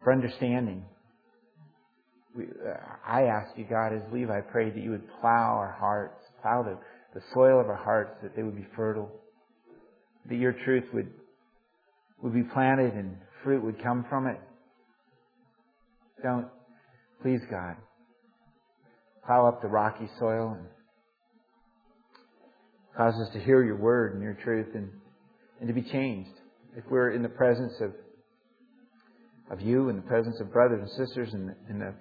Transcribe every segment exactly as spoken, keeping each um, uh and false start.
for understanding. We, uh, I ask you, God, as Levi, I pray that you would plow our hearts, plow the, the soil of our hearts, that they would be fertile, that your truth would would be planted and fruit would come from it. Don't, please, God, plow up the rocky soil and cause us to hear your word and your truth and, and to be changed. If we're in the presence of of you, in the presence of brothers and sisters, in the, in the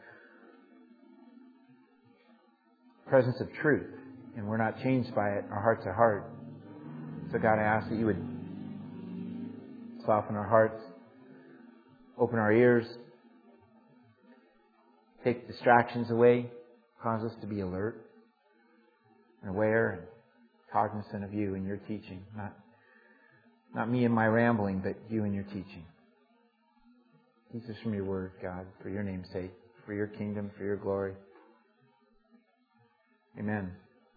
presence of truth, and we're not changed by it, our hearts are hard. So God, I ask that you would soften our hearts, open our ears, take distractions away, cause us to be alert and aware and cognizant of you and your teaching. Not, not me and my rambling, but you and your teaching. Teach us from your word, God, for your name's sake, for your kingdom, for your glory. Amen.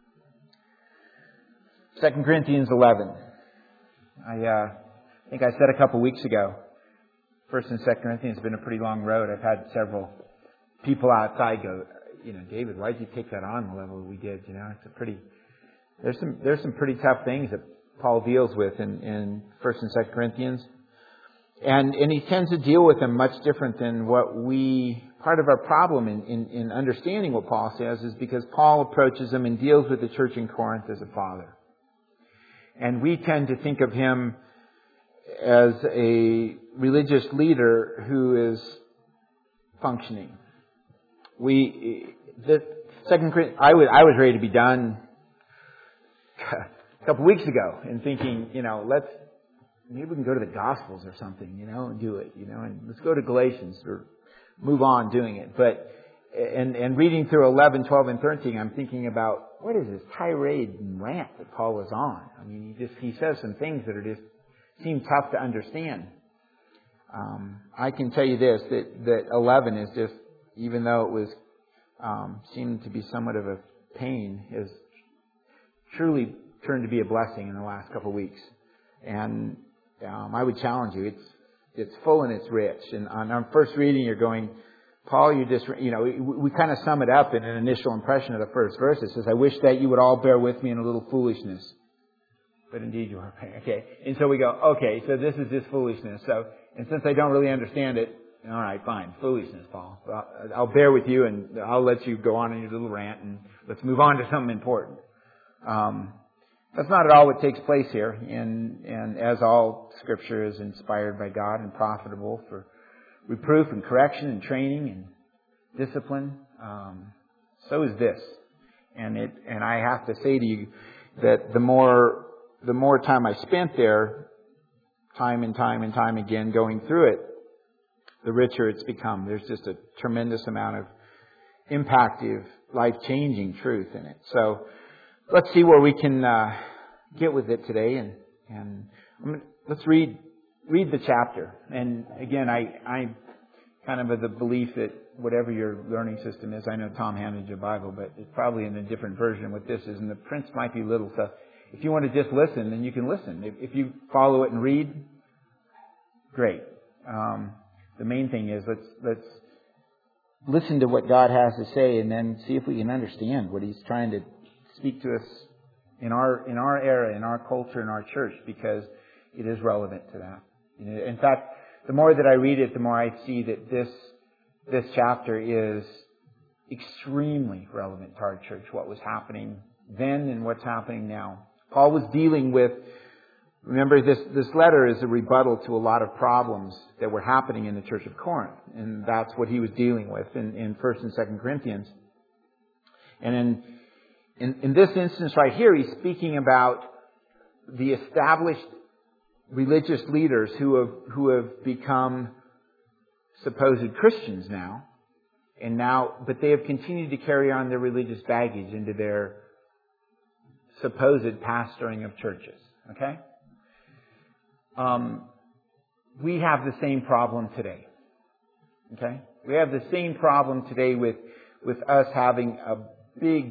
Second Corinthians eleven. I uh, think I said a couple weeks ago, First and Second Corinthians has been a pretty long road. I've had several people outside go, you know, David, why did you take that on the level we did? You know, it's a pretty. There's some there's some pretty tough things that Paul deals with in, in First and Second Corinthians, and and he tends to deal with them much different than what we. Part of our problem in, in, in understanding what Paul says is because Paul approaches them and deals with the church in Corinth as a father. And we tend to think of him as a religious leader who is functioning. We, the second, I was, I was ready to be done a couple weeks ago and thinking, you know, let's, maybe we can go to the Gospels or something, you know, and do it, you know, and let's go to Galatians or move on doing it. But, and, and reading through eleven, twelve, and thirteen, I'm thinking about, what is this tirade and rant that Paul was on? I mean, he just, he says some things that are just, seem tough to understand. Um, I can tell you this, that, that eleven is just, even though it was, um, seemed to be somewhat of a pain, is truly turned to be a blessing in the last couple of weeks. And, um, I would challenge you, it's, It's full and it's rich. And on our first reading, you're going, Paul, you just, you know, we, we kind of sum it up in an initial impression of the first verse. It says, I wish that you would all bear with me in a little foolishness. But indeed you are. Okay. And so we go, okay, so this is just foolishness. So, and since I don't really understand it, all right, fine, foolishness, Paul. I'll, I'll bear with you and I'll let you go on in your little rant and let's move on to something important. Um, That's not at all what takes place here. And, and as all Scripture is inspired by God and profitable for reproof and correction and training and discipline, um, so is this. And it, and I have to say to you that the more, the more time I spent there, time and time and time again going through it, the richer it's become. There's just a tremendous amount of impactive, life-changing truth in it. So, let's see where we can uh, get with it today, and and I'm gonna, let's read read the chapter. And again, I I kind of of the belief that whatever your learning system is, I know Tom handed you a Bible, but it's probably in a different version what this is, and the prints might be little. So if you want to just listen, then you can listen. If, if you follow it and read, great. Um, the main thing is let's let's listen to what God has to say, and then see if we can understand what He's trying to speak to us in our in our era, in our culture, in our church, because it is relevant to that. In fact, the more that I read it, the more I see that this this chapter is extremely relevant to our church, what was happening then and what's happening now. Paul was dealing with, remember this, this letter is a rebuttal to a lot of problems that were happening in the church of Corinth. And that's what he was dealing with in, in First and Second Corinthians. And in In, in this instance right here, he's speaking about the established religious leaders who have who have become supposed Christians now, and now, but they have continued to carry on their religious baggage into their supposed pastoring of churches. Okay, um, we have the same problem today. Okay, we have the same problem today with with us having a big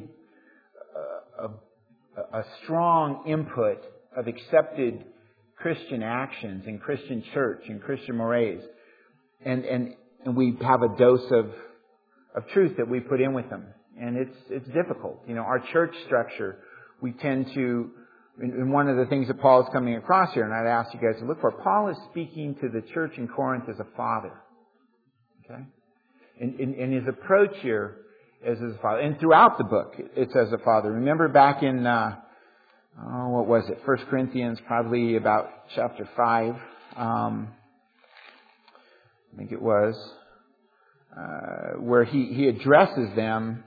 A, a strong input of accepted Christian actions in Christian church and Christian mores. And, and and we have a dose of, of truth that we put in with them. And it's, it's difficult. You know, our church structure, we tend to, and one of the things that Paul is coming across here, and I'd ask you guys to look for, Paul is speaking to the church in Corinth as a father. Okay? And, and, and his approach here is as a father. And throughout the book, it's as a father. Remember back in, uh, oh, what was it? First Corinthians, probably about chapter five. Um, I think it was, uh, where he, he addresses them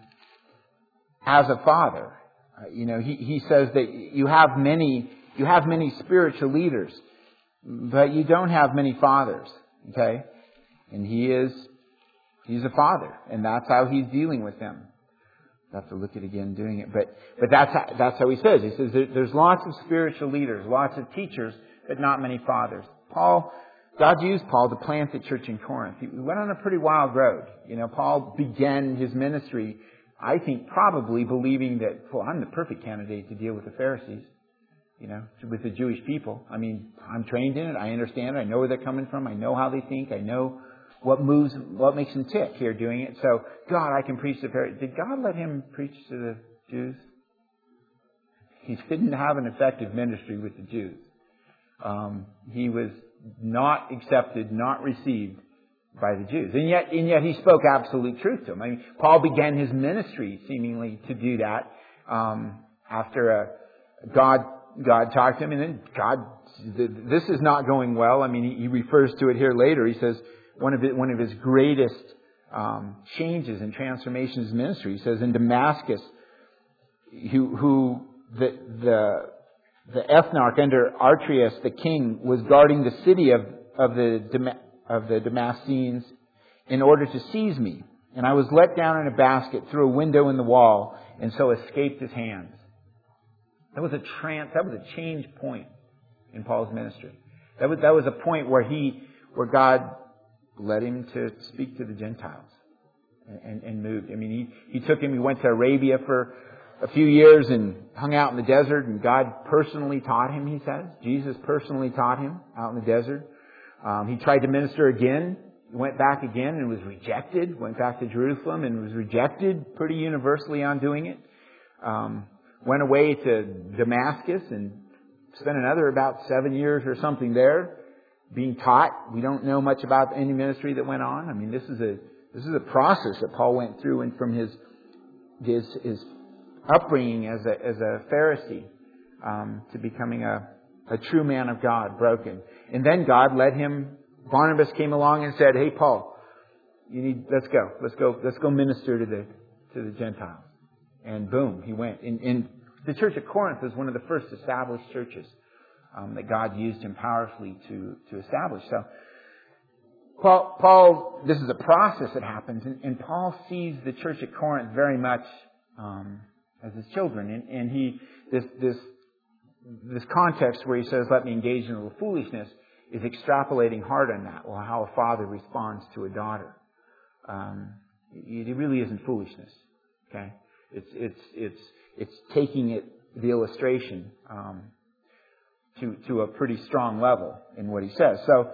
as a father. Uh, you know, he, he says that you have many, you have many spiritual leaders, but you don't have many fathers. Okay? And he is, he's a father, and that's how he's dealing with them. I have to look at again doing it, but, but that's how, that's how he says. He says there, there's lots of spiritual leaders, lots of teachers, but not many fathers. Paul, God used Paul to plant the church in Corinth. He went on a pretty wild road. You know, Paul began his ministry, I think, probably believing that, well, I'm the perfect candidate to deal with the Pharisees, you know, with the Jewish people. I mean, I'm trained in it. I understand it. I know where they're coming from. I know how they think. I know what moves, what makes them tick here doing it. So, God, I can preach to the Pharisees. Did God let him preach to the Jews? He didn't have an effective ministry with the Jews. Um, he was not accepted, not received by the Jews. And yet, and yet he spoke absolute truth to them. I mean, Paul began his ministry seemingly to do that, um, after a, God, God talked to him, and then God, this is not going well. I mean, he, he refers to it here later. He says, one of it, one of his greatest, um, changes and transformations in ministry, he says, in Damascus, who, who, the, the, the ethnarch under Archelaus, the king, was guarding the city of, of the, of the Damascenes in order to seize me. And I was let down in a basket through a window in the wall, and so escaped his hands. That was a trans, that was a change point in Paul's ministry. That was, that was a point where he, where God led him to speak to the Gentiles and, and, and moved. I mean, he, he took him, he went to Arabia for a few years and hung out in the desert, and God personally taught him, he says. Jesus personally taught him out in the desert. Um, he tried to minister again, went back again and was rejected, went back to Jerusalem and was rejected pretty universally on doing it. Um, went away to Damascus and spent another about seven years or something there being taught. We don't know much about any ministry that went on. I mean, this is a, this is a process that Paul went through, and from his, his, his upbringing as a, as a Pharisee, um, to becoming a, a true man of God, broken. And then God led him, Barnabas came along and said, hey, Paul, you need, let's go, let's go, let's go minister to the, to the Gentiles. And boom, he went. And, and the church at Corinth was one of the first established churches, um, that God used him powerfully to, to establish. So, Paul, Paul, this is a process that happens, and, and Paul sees the church at Corinth very much, um, as his children. And, and he, this, this, this context where he says, let me engage in a little foolishness, is extrapolating hard on that. Well, how a father responds to a daughter. Um, it, it really isn't foolishness. Okay? It's, it's, it's, it's taking it, the illustration, um, to, to a pretty strong level in what he says. So,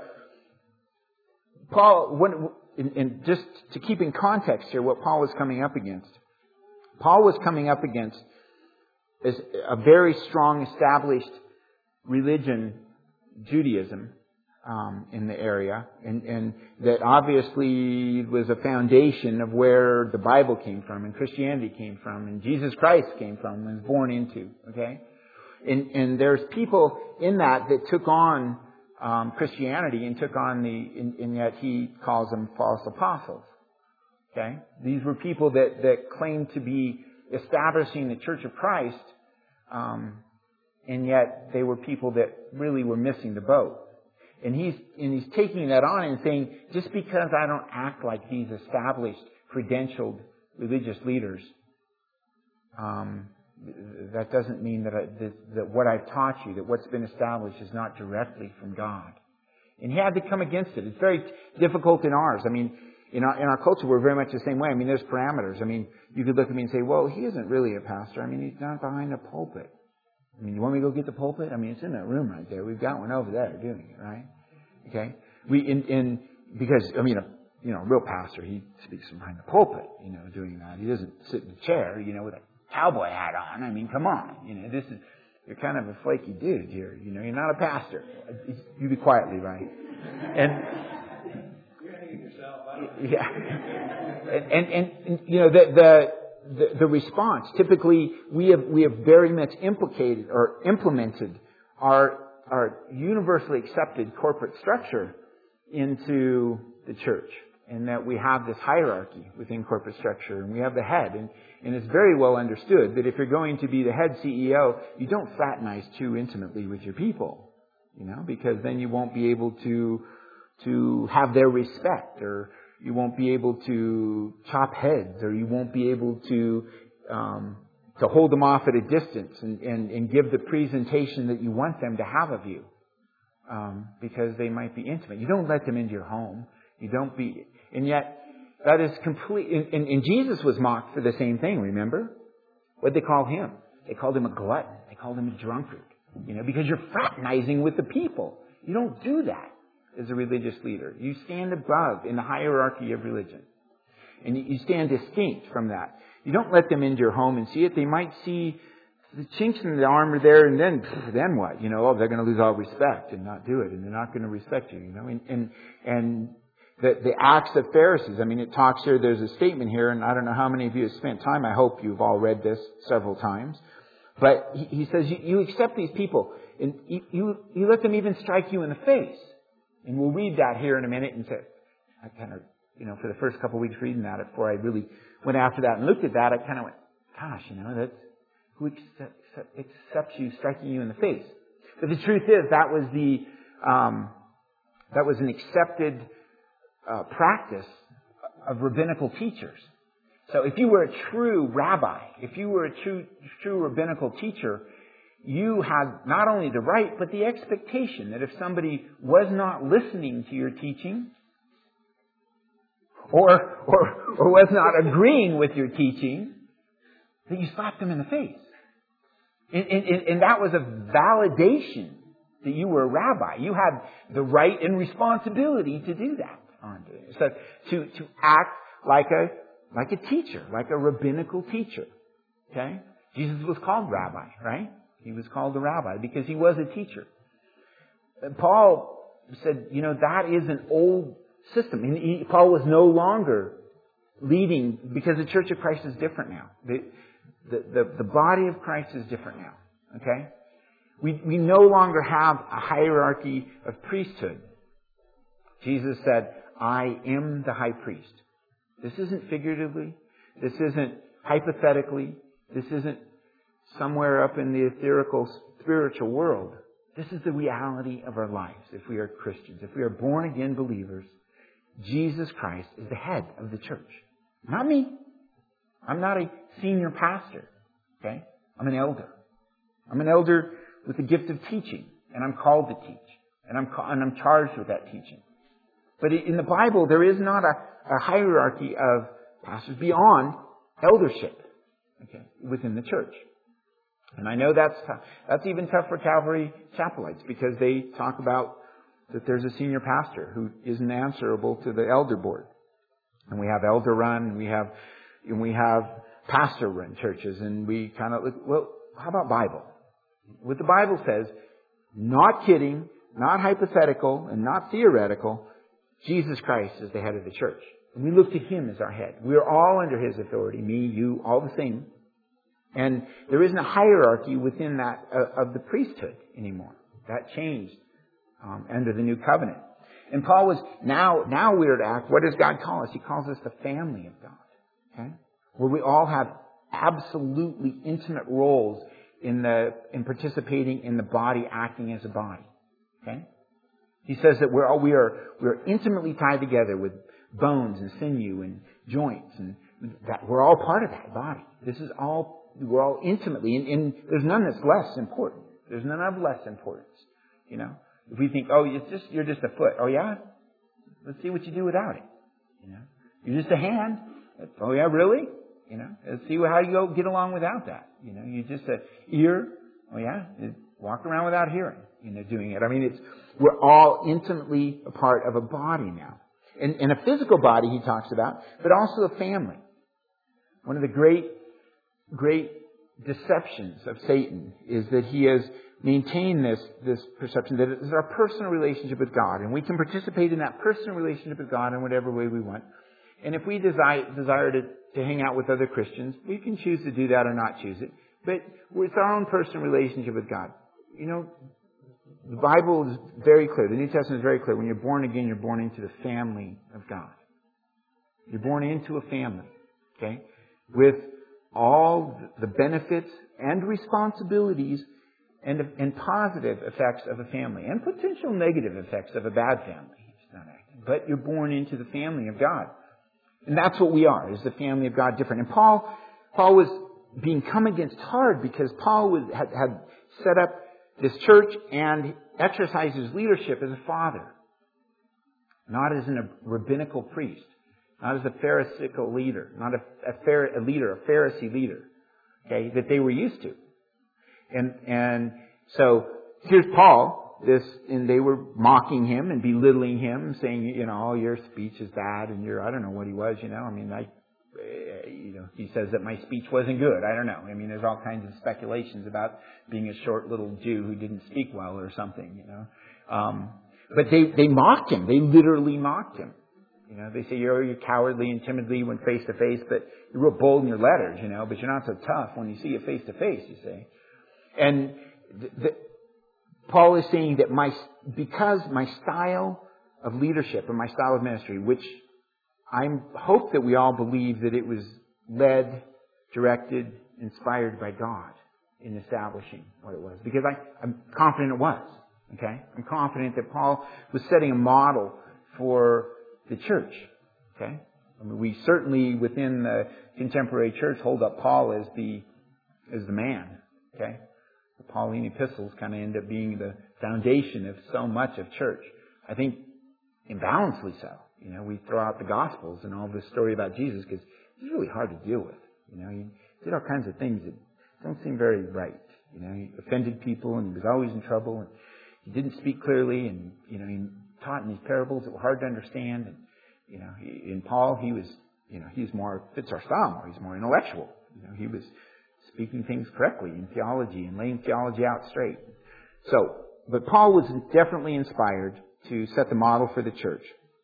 Paul, when, in, in just to keep in context here, what Paul was coming up against. Paul was coming up against is a very strong established religion, Judaism, um, in the area, and, and that obviously was a foundation of where the Bible came from, and Christianity came from, and Jesus Christ came from, and was born into. Okay, and and there's people in that that took on um, Christianity and took on the, and, and yet he calls them false apostles. Okay, these were people that that claimed to be establishing the Church of Christ, um, and yet they were people that really were missing the boat. And he's and he's taking that on and saying, just because I don't act like these established, credentialed religious leaders, um, that doesn't mean that, I, that that what I've taught you, that what's been established, is not directly from God. And he had to come against it. It's very difficult in ours. I mean, in our in our culture, we're very much the same way. I mean, there's parameters. I mean, you could look at me and say, well, he isn't really a pastor. I mean, he's not behind a pulpit. I mean, you want me to go get the pulpit? I mean, it's in that room right there. We've got one over there doing it, right? Okay? We, in, in, because, I mean, a you know, a real pastor, he speaks from behind the pulpit, you know, doing that. He doesn't sit in a chair, you know, with a cowboy hat on. I mean, come on. You know, this is, you're kind of a flaky dude here. You know, you're not a pastor. You be quietly, right? And, yeah. And, and, and, and you know, the, the, the, the response, typically we have, we have very much implicated or implemented our, our universally accepted corporate structure into the church. And that we have this hierarchy within corporate structure, and we have the head. And, and it's very well understood that if you're going to be the head C E O, you don't fraternize too intimately with your people, you know, because then you won't be able to to have their respect, or you won't be able to chop heads, or you won't be able to um, to hold them off at a distance and, and, and give the presentation that you want them to have of you, um, because they might be intimate. You don't let them into your home. You don't be. And yet, that is complete. And, and, and Jesus was mocked for the same thing, remember? What did they call him? They called him a glutton. They called him a drunkard. You know, because you're fraternizing with the people. You don't do that as a religious leader. You stand above in the hierarchy of religion. And you, you stand distinct from that. You don't let them into your home and see it. They might see the chinks in the armor there, and then, then what? You know, oh, they're going to lose all respect and not do it, and they're not going to respect you, you know, and, and, and The, the Acts of Pharisees. I mean, it talks here, there's a statement here, and I don't know how many of you have spent time. I hope you've all read this several times. But he, he says, you, you accept these people, and you, you, you let them even strike you in the face. And we'll read that here in a minute. And say, I kind of, you know, for the first couple of weeks reading that, before I really went after that and looked at that, I kind of went, gosh, you know, that's, who accept, accepts you striking you in the face? But the truth is, that was the, um, that was an accepted Uh, practice of rabbinical teachers. So if you were a true rabbi, if you were a true, true rabbinical teacher, you had not only the right, but the expectation that if somebody was not listening to your teaching, or, or, or was not agreeing with your teaching, that you slapped them in the face. And, and, and that was a validation that you were a rabbi. You had the right and responsibility to do that. So to, to act like a, like a teacher, like a rabbinical teacher. Okay? Jesus was called rabbi, right? He was called a rabbi because he was a teacher. And Paul said, you know, that is an old system. And he, Paul was no longer leading, because the Church of Christ is different now. The, the, the, the body of Christ is different now. Okay? We, we no longer have a hierarchy of priesthood. Jesus said, I am the high priest. This isn't figuratively. This isn't hypothetically. This isn't somewhere up in the etherical spiritual world. This is the reality of our lives if we are Christians. If we are born again believers, Jesus Christ is the head of the church. Not me. I'm not a senior pastor. Okay? I'm an elder. I'm an elder with the gift of teaching, and I'm called to teach, and I'm and I'm charged with that teaching. But in the Bible, there is not a, a hierarchy of pastors beyond eldership, okay, within the church. And I know that's tough. That's even tough for Calvary Chapelites, because they talk about that there's a senior pastor who isn't answerable to the elder board. And we have elder run, and we have and we have pastor run churches, and we kind of look, well, how about Bible? What the Bible says, not kidding, not hypothetical, and not theoretical, Jesus Christ is the head of the church. And we look to Him as our head. We are all under His authority. Me, you, all the same. And there isn't a hierarchy within that uh, of the priesthood anymore. That changed um, under the new covenant. And Paul was, now, now we're to act. What does God call us? He calls us the family of God. Okay? Where we all have absolutely intimate roles in the, in participating in the body, acting as a body. Okay? He says that we're all, we are, we are intimately tied together with bones and sinew and joints, and that we're all part of that body. This is all, we're all intimately, and, and there's none that's less important. There's none of less importance. You know, if we think, oh, it's just, you're just a foot. Oh yeah? Let's see what you do without it. You know, you're just a hand. Oh yeah, really? You know, let's see how you go get along without that. You know, you're just a ear. Oh yeah, you walk around without hearing. You know, doing it. I mean, it's, we're all intimately a part of a body now. And, and a physical body he talks about, but also a family. One of the great, great deceptions of Satan is that he has maintained this, this perception that it is our personal relationship with God, and we can participate in that personal relationship with God in whatever way we want. And if we desire, desire to, to hang out with other Christians, we can choose to do that or not choose it. But it's our own personal relationship with God. You know, the Bible is very clear. The New Testament is very clear. When you're born again, you're born into the family of God. You're born into a family, okay, with all the benefits and responsibilities and, and positive effects of a family and potential negative effects of a bad family. It's not acting. But you're born into the family of God. And that's what we are, is the family of God different. And Paul, Paul was being come against hard because Paul was, had, had set up this church and exercised his leadership as a father. Not as a rabbinical priest. Not as a pharisaical leader. Not a, a, Phar- a leader, a Pharisee leader. Okay, that they were used to. And, and so, here's Paul, this, and they were mocking him and belittling him, saying, you know, oh, your speech is bad, and you're, I don't know what he was, you know, I mean, I, you know, he says that my speech wasn't good, I don't know. I mean, there's all kinds of speculations about being a short little Jew who didn't speak well or something, you know. Um, but they, they mocked him, they literally mocked him. You know, they say, you're, you're cowardly and timidly when face to face, but you're real bold in your letters, you know, but you're not so tough when you see you face to face, you say. And the, the, Paul is saying that my, because my style of leadership and my style of ministry, which I hope that we all believe that it was led, directed, inspired by God in establishing what it was. Because I, I'm confident it was. Okay? I'm confident that Paul was setting a model for the church. Okay? I mean, we certainly within the contemporary church hold up Paul as the, as the man. Okay? The Pauline epistles kind of end up being the foundation of so much of church. I think imbalancedly so. You know, we throw out the Gospels and all this story about Jesus because it's really hard to deal with. You know, he did all kinds of things that don't seem very right. You know, he offended people and he was always in trouble and he didn't speak clearly and, you know, he taught in these parables that were hard to understand. And, you know, he, in Paul, he was, you know, he's more, fits our style more. He's more intellectual. You know, he was speaking things correctly in theology and laying theology out straight. So, but Paul was definitely inspired to set the model for the church.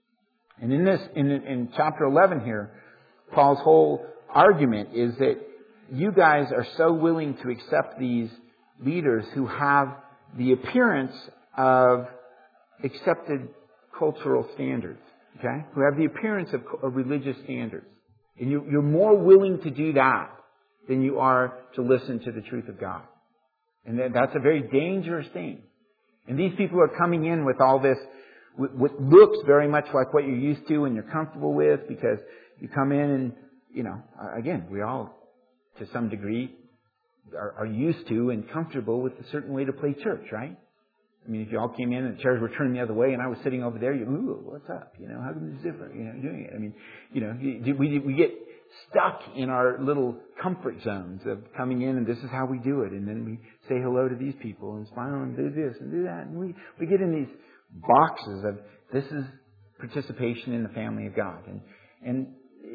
And in this, in, in chapter eleven here, Paul's whole argument is that you guys are so willing to accept these leaders who have the appearance of accepted cultural standards, okay? Who have the appearance of, of religious standards. And you, you're more willing to do that than you are to listen to the truth of God. And that's a very dangerous thing. And these people are coming in with all this, what looks very much like what you're used to and you're comfortable with, because you come in and, you know, again, we all, to some degree, are, are used to and comfortable with a certain way to play church, right? I mean, if you all came in and the chairs were turned the other way and I was sitting over there, you, ooh, what's up? You know, how come this is different? You know, doing it. I mean, you know, we, we get stuck in our little comfort zones of coming in and this is how we do it. And then we say hello to these people and smile and do this and do that. And we, we get in these boxes of this is participation in the family of God. And, and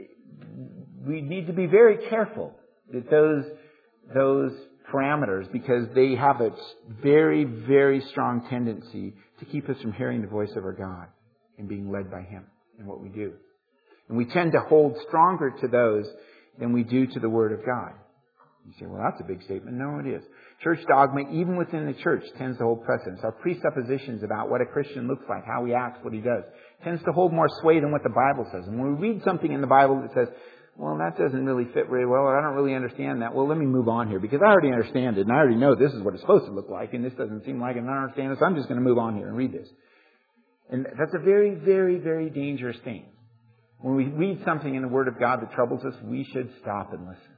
we need to be very careful that those, those parameters, because they have a very, very strong tendency to keep us from hearing the voice of our God and being led by Him in what we do. And we tend to hold stronger to those than we do to the Word of God. You say, well, that's a big statement. No, it is. Church dogma, even within the church, tends to hold precedence. Our presuppositions about what a Christian looks like, how he acts, what he does, tends to hold more sway than what the Bible says. And when we read something in the Bible that says, well, that doesn't really fit very well, or I don't really understand that, well, let me move on here, because I already understand it, and I already know this is what it's supposed to look like, and this doesn't seem like it, and I don't understand it, so I'm just going to move on here and read this. And that's a very, very, very dangerous thing. When we read something in the Word of God that troubles us, we should stop and listen.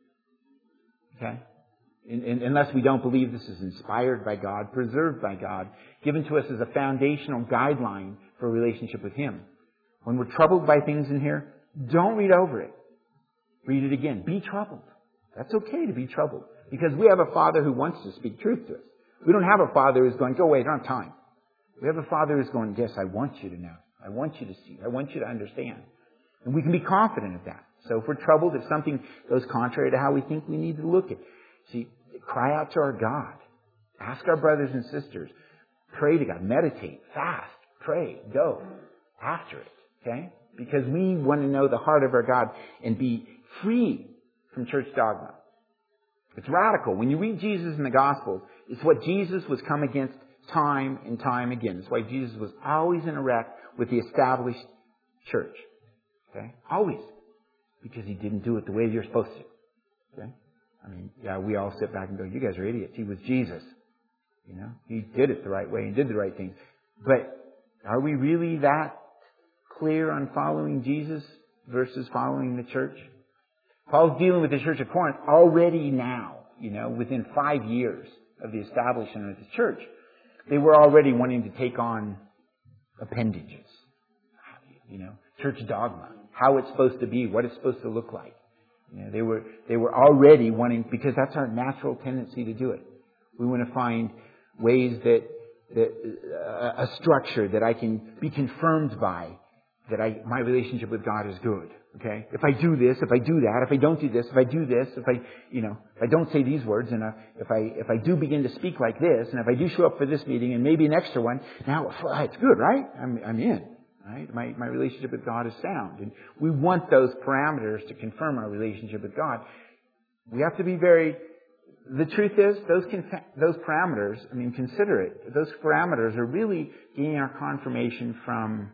Okay? In, in, unless we don't believe this is inspired by God, preserved by God, given to us as a foundational guideline for a relationship with Him. When we're troubled by things in here, don't read over it. Read it again. Be troubled. That's okay to be troubled. Because we have a Father who wants to speak truth to us. We don't have a Father who's going, go away, I don't have time. We have a Father who's going, yes, I want you to know. I want you to see. I want you to understand. And we can be confident of that. So if we're troubled, if something goes contrary to how we think, we need to look at. See, cry out to our God. Ask our brothers and sisters. Pray to God. Meditate. Fast. Pray. Go after it. Okay? Because we want to know the heart of our God and be free from church dogma. It's radical. When you read Jesus in the Gospels, it's what Jesus was come against time and time again. That's why Jesus was always in a wreck with the established church. Okay? Always. Because he didn't do it the way you're supposed to. Okay? I mean, yeah, we all sit back and go, you guys are idiots. He was Jesus. You know? He did it the right way and did the right things. But are we really that clear on following Jesus versus following the church? Paul's dealing with the church of Corinth already now, you know, within five years of the establishment of the church. They were already wanting to take on appendages, you know, church dogma, how it's supposed to be, what it's supposed to look like. You know, they were they were already wanting, because that's our natural tendency to do it. We want to find ways that that uh, a structure that I can be confirmed by, that I my relationship with God is good. Okay, if I do this, if I do that, if I don't do this, if I do this, if I, you know, if I don't say these words, and uh, if I if I do begin to speak like this, and if I do show up for this meeting, and maybe an extra one, now it's good, right? I'm I'm in, right? My my relationship with God is sound, and we want those parameters to confirm our relationship with God. We have to be very. The truth is, those those parameters. I mean, consider it. Those parameters are really gaining our confirmation from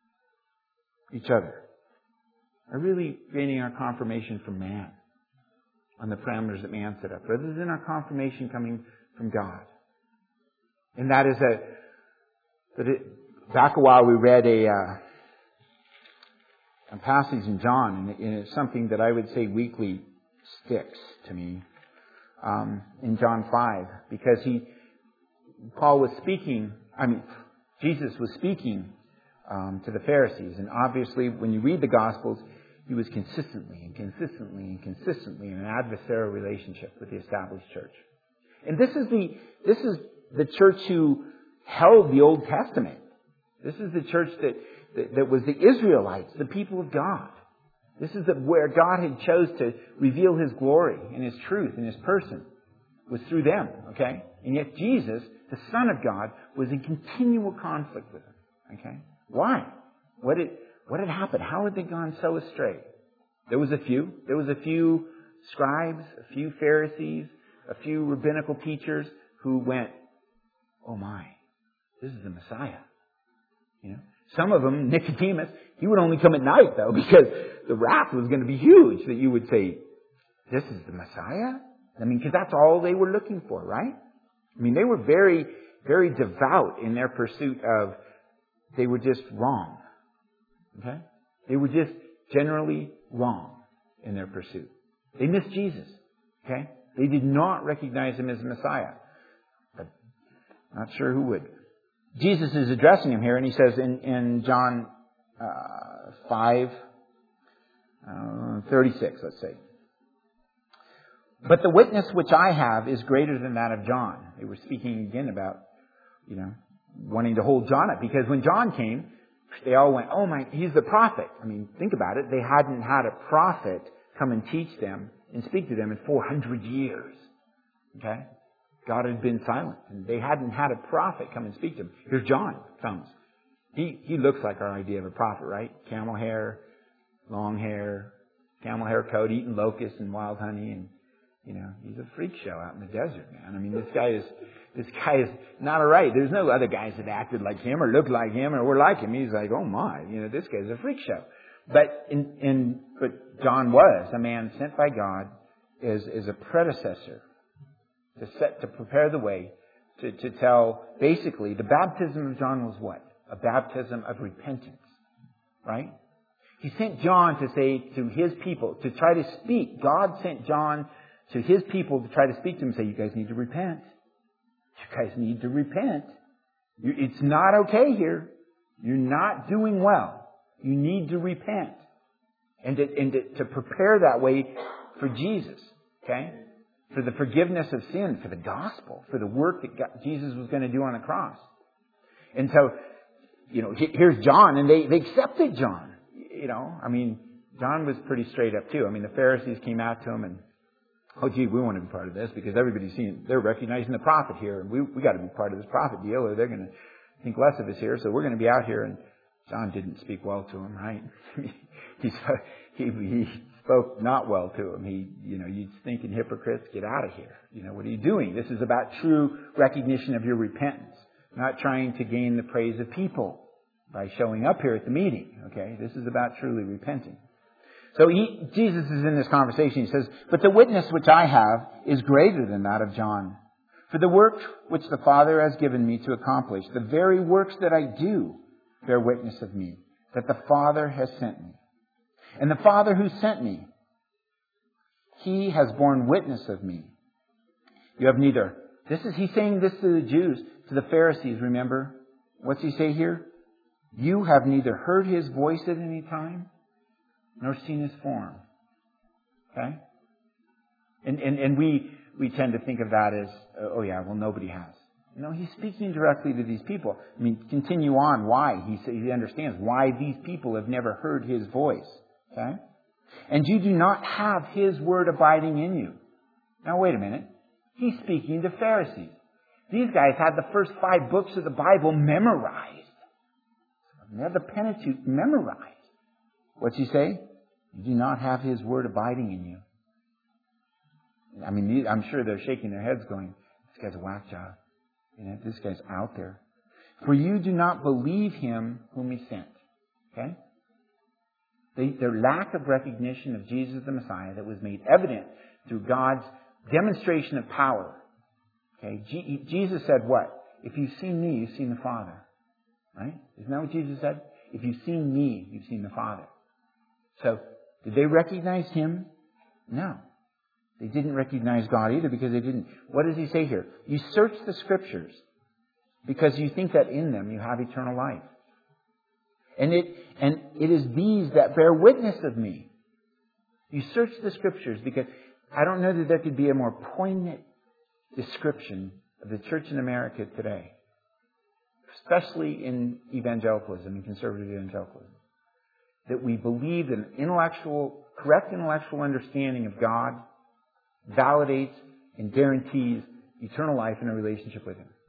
each other. Are really gaining our confirmation from man on the parameters that man set up, rather than our confirmation coming from God. And that is a that it, back a while we read a, uh, a passage in John, and, and it's something that I would say weekly sticks to me um, in John five, because he Paul was speaking. I mean, Jesus was speaking um, to the Pharisees, and obviously, when you read the Gospels, he was consistently and consistently and consistently in an adversarial relationship with the established church. And this is the this is the church who held the Old Testament. This is the church that, that, that was the Israelites, the people of God. This is the, where God had chose to reveal His glory and His truth and His person, was through them. Okay? And yet Jesus, the Son of God, was in continual conflict with them. Okay? Why? What did What had happened? How had they gone so astray? There was a few. There was a few scribes, a few Pharisees, a few rabbinical teachers who went, oh my, this is the Messiah. You know, some of them, Nicodemus, he would only come at night though, because the wrath was going to be huge that you would say, this is the Messiah? I mean, because that's all they were looking for, right? I mean, they were very, very devout in their pursuit of, they were just wrong. Okay? They were just generally wrong in their pursuit. They missed Jesus. Okay? They did not recognize Him as the Messiah. But not sure who would. Jesus is addressing him here, and he says in, in John uh, five, uh, thirty-six, let's say. But the witness which I have is greater than that of John. They were speaking again about, you know, wanting to hold John up. Because when John came, they all went, oh my, he's the prophet. I mean, think about it. They hadn't had a prophet come and teach them and speak to them in four hundred years. Okay? God had been silent. And they hadn't had a prophet come and speak to them. Here's John comes. He he looks like our idea of a prophet, right? Camel hair, long hair, camel hair coat, eating locusts and wild honey. And, you know, he's a freak show out in the desert, man. I mean, this guy is... This guy is not all right. There's no other guys that acted like him or looked like him or were like him. He's like, oh my, you know, this guy's a freak show. But in, in but John was a man sent by God as, as a predecessor to set to prepare the way to, to tell. Basically, the baptism of John was what? A baptism of repentance, right? He sent John to say to his people, to try to speak. God sent John to his people to try to speak to them and say, you guys need to repent. You guys need to repent. It's not okay here. You're not doing well. You need to repent. And, to, and to, to prepare that way for Jesus. Okay? For the forgiveness of sin, for the gospel, for the work that God, Jesus was going to do on the cross. And so, you know, here's John, and they, they accepted John. You know, I mean, John was pretty straight up too. I mean, the Pharisees came out to him and, oh gee, we want to be part of this because everybody's seeing, they're recognizing the prophet here, and we we got to be part of this prophet deal, or they're going to think less of us here. So we're going to be out here. And John didn't speak well to him, right? he, he he spoke not well to him. He, you know, you stinking hypocrites, get out of here. You know, what are you doing? This is about true recognition of your repentance, not trying to gain the praise of people by showing up here at the meeting. Okay, this is about truly repenting. So he, Jesus is in this conversation. He says, "But the witness which I have is greater than that of John. For the work which the Father has given me to accomplish, the very works that I do, bear witness of me, that the Father has sent me. And the Father who sent me, He has borne witness of me. You have neither..." This is, he's saying this to the Jews, to the Pharisees, remember? What's he say here? "You have neither heard His voice at any time, nor seen His form." Okay? And, and, and we, we tend to think of that as, oh yeah, well nobody has. No, he's speaking directly to these people. I mean, continue on why. He, he understands why these people have never heard His voice. Okay? "And you do not have His word abiding in you." Now wait a minute. He's speaking to Pharisees. These guys had the first five books of the Bible memorized. They have the Pentateuch memorized. What's he say? "You do not have His word abiding in you." I mean, I'm sure they're shaking their heads going, this guy's a whack job. You know, this guy's out there. "For you do not believe Him whom He sent." Okay? They, their lack of recognition of Jesus the Messiah that was made evident through God's demonstration of power. Okay? G- Jesus said what? "If you've seen me, you've seen the Father." Right? Isn't that what Jesus said? If you've seen me, you've seen the Father. So, did they recognize Him? No. They didn't recognize God either because they didn't. What does He say here? "You search the Scriptures because you think that in them you have eternal life. And it, and it is these that bear witness of me." You search the Scriptures because I don't know that there could be a more poignant description of the church in America today, especially in evangelicalism and conservative evangelicalism, that we believe that an intellectual, correct intellectual understanding of God validates and guarantees eternal life in a relationship with Him.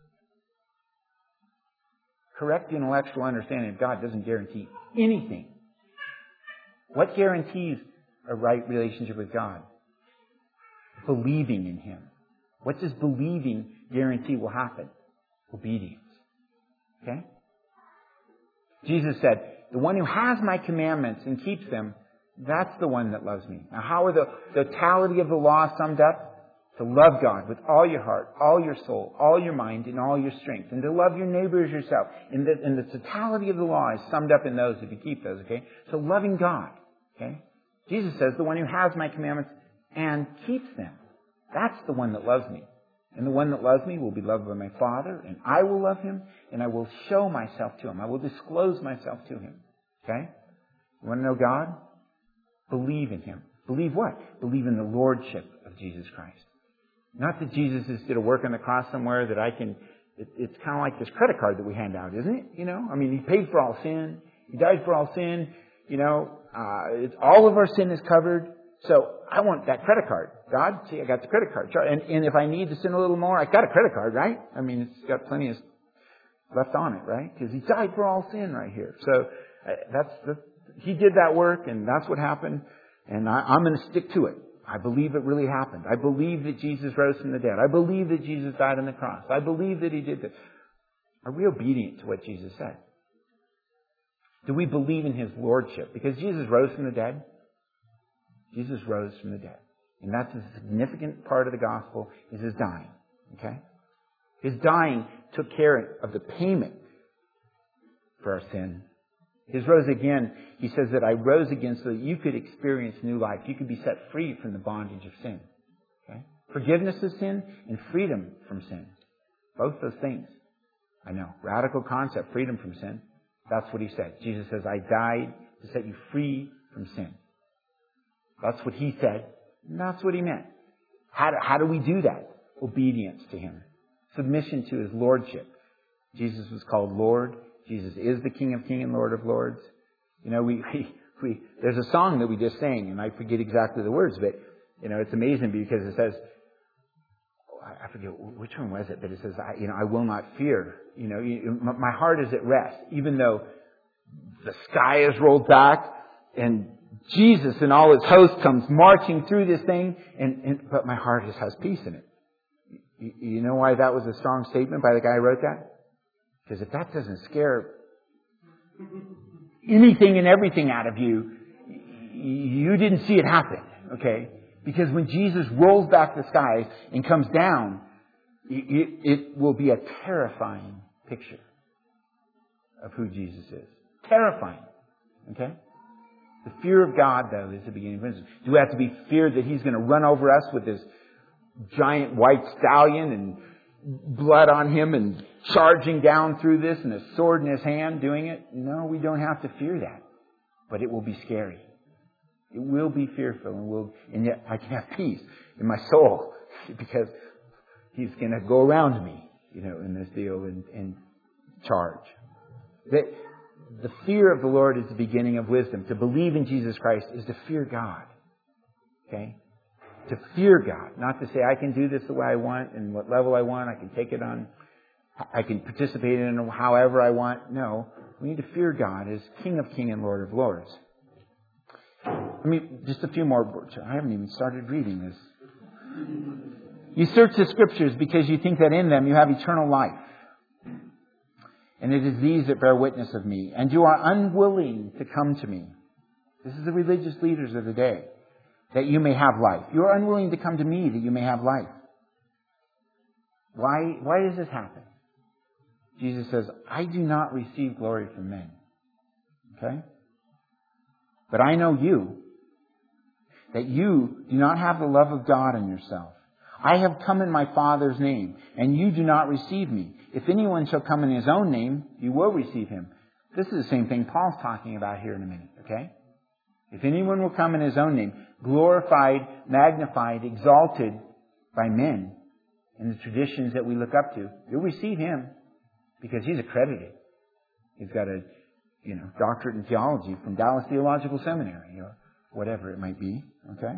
Correct intellectual understanding of God doesn't guarantee anything. What guarantees a right relationship with God? Believing in Him. What does believing guarantee will happen? Obedience. Okay? Jesus said, "The one who has my commandments and keeps them, that's the one that loves me." Now, how are the, the totality of the law summed up? To love God with all your heart, all your soul, all your mind, and all your strength. And to love your neighbor as yourself. And the, and the totality of the law is summed up in those if you keep those, okay? So loving God, okay? Jesus says, "The one who has my commandments and keeps them, that's the one that loves me. And the one that loves me will be loved by my Father, and I will love him, and I will show myself to him. I will disclose myself to him." Okay? You want to know God? Believe in Him. Believe what? Believe in the Lordship of Jesus Christ. Not that Jesus just did a work on the cross somewhere that I can... It, it's kind of like this credit card that we hand out, isn't it? You know? I mean, He paid for all sin. He died for all sin. You know, uh, it's, all of our sin is covered. So I want that credit card. God, see, I got the credit card. And, and if I need to sin a little more, I got a credit card, right? I mean, it's got plenty of left on it, right? Because He died for all sin right here. So uh, that's the, He did that work, and that's what happened. And I, I'm going to stick to it. I believe it really happened. I believe that Jesus rose from the dead. I believe that Jesus died on the cross. I believe that He did this. Are we obedient to what Jesus said? Do we believe in His Lordship? Because Jesus rose from the dead. Jesus rose from the dead. And that's a significant part of the gospel, is His dying. Okay? His dying took care of the payment for our sin. His rose again, He says that I rose again so that you could experience new life. You could be set free from the bondage of sin. Okay? Forgiveness of sin and freedom from sin. Both those things. I know. Radical concept, freedom from sin. That's what He said. Jesus says, "I died to set you free from sin." That's what He said. And that's what He meant. How do, how do we do that? Obedience to Him. Submission to His Lordship. Jesus was called Lord. Jesus is the King of Kings and Lord of Lords. You know, we, we, we, there's a song that we just sang, and I forget exactly the words, but, you know, it's amazing because it says, I forget which one was it, but it says, I, you know, I will not fear. You know, you, my heart is at rest, even though the sky is rolled back and Jesus and all His host comes marching through this thing, and, and but my heart just has peace in it. You, you know why that was a strong statement by the guy who wrote that? Because if that doesn't scare anything and everything out of you, you didn't see it happen, okay? Because when Jesus rolls back the skies and comes down, it, it will be a terrifying picture of who Jesus is. Terrifying, okay? The fear of God, though, is the beginning of wisdom. Do we have to be feared that He's going to run over us with this giant white stallion and blood on Him and charging down through this and a sword in His hand doing it? No, we don't have to fear that. But it will be scary. It will be fearful, and will, and yet I can have peace in my soul because He's going to go around me, you know, in this deal and, and charge. That the fear of the Lord is the beginning of wisdom. To believe in Jesus Christ is to fear God. Okay? To fear God. Not to say, I can do this the way I want and what level I want. I can take it on. I can participate in it however I want. No. We need to fear God as King of Kings and Lord of Lords. I mean, just a few more words. I haven't even started reading this. You search the Scriptures because you think that in them you have eternal life. And it is these that bear witness of me. And you are unwilling to come to me. This is the religious leaders of the day. That you may have life. You are unwilling to come to me that you may have life. Why, why does this happen? Jesus says, I do not receive glory from men. Okay? But I know you. That you do not have the love of God in yourself. I have come in my Father's name, and you do not receive me. If anyone shall come in his own name, you will receive him. This is the same thing Paul's talking about here in a minute, okay? If anyone will come in his own name, glorified, magnified, exalted by men in the traditions that we look up to, you'll receive him because he's accredited. He's got a, you know, doctorate in theology from Dallas Theological Seminary or whatever it might be, okay?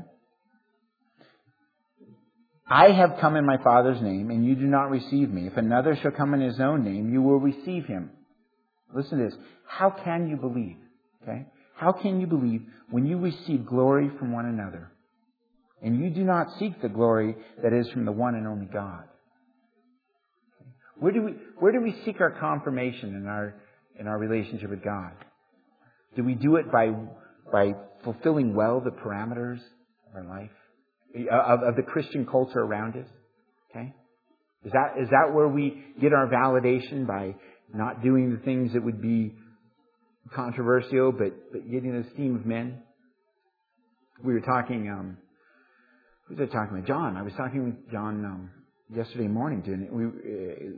I have come in my Father's name, and you do not receive me. If another shall come in his own name, you will receive him. Listen to this. How can you believe? Okay? How can you believe when you receive glory from one another, and you do not seek the glory that is from the one and only God? Okay. Where do we where do we seek our confirmation in our in our relationship with God? Do we do it by by fulfilling well the parameters of our life? Of, of the Christian culture around us, okay? Is that is that where we get our validation by not doing the things that would be controversial, but, but getting the esteem of men? We were talking. Um, who was I talking with? John. I was talking with John um, yesterday morning. Doing it. We uh,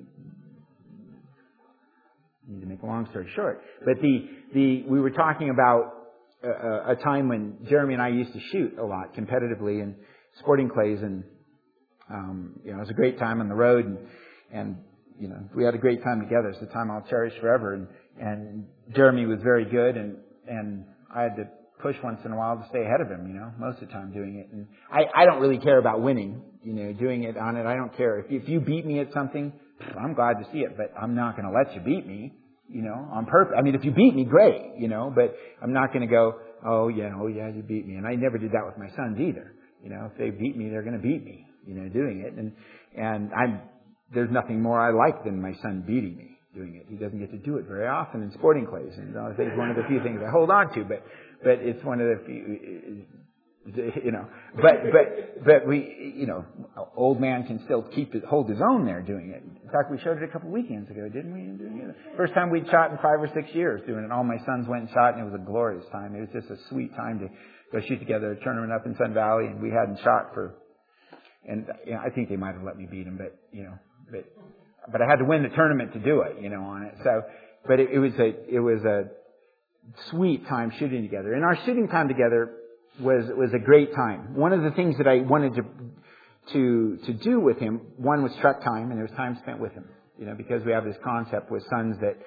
need to make a long story short, but the the we were talking about a, a time when Jeremy and I used to shoot a lot competitively and sporting clays, and um, you know, it was a great time on the road, and, and you know, we had a great time together. It's a time I'll cherish forever. And, and Jeremy was very good, and and I had to push once in a while to stay ahead of him. You know, most of the time doing it. And I, I don't really care about winning. You know, doing it on it, I don't care if if you beat me at something, I'm glad to see it, but I'm not going to let you beat me. You know, on purpose. I mean, if you beat me, great. You know, but I'm not going to go, oh yeah, oh yeah, you beat me. And I never did that with my sons either. You know, if they beat me, they're going to beat me, you know, doing it. And, and I'm, there's nothing more I like than my son beating me doing it. He doesn't get to do it very often in sporting clays. And I think it's one of the few things I hold on to, but, but it's one of the few, you know, but, but, but we, you know, old man can still keep it, hold his own there doing it. In fact, we showed it a couple of weekends ago, didn't we? Doing it. First time we'd shot in five or six years doing it. All my sons went and shot, and it was a glorious time. It was just a sweet time to go shoot together a tournament up in Sun Valley, and we hadn't shot for, and you know, I think they might have let me beat them, but you know, but but I had to win the tournament to do it, you know, on it. So, but it, it was a it was a sweet time shooting together, and our shooting time together was was a great time. One of the things that I wanted to to to do with him, one was truck time, and there was time spent with him, you know, because we have this concept with sons that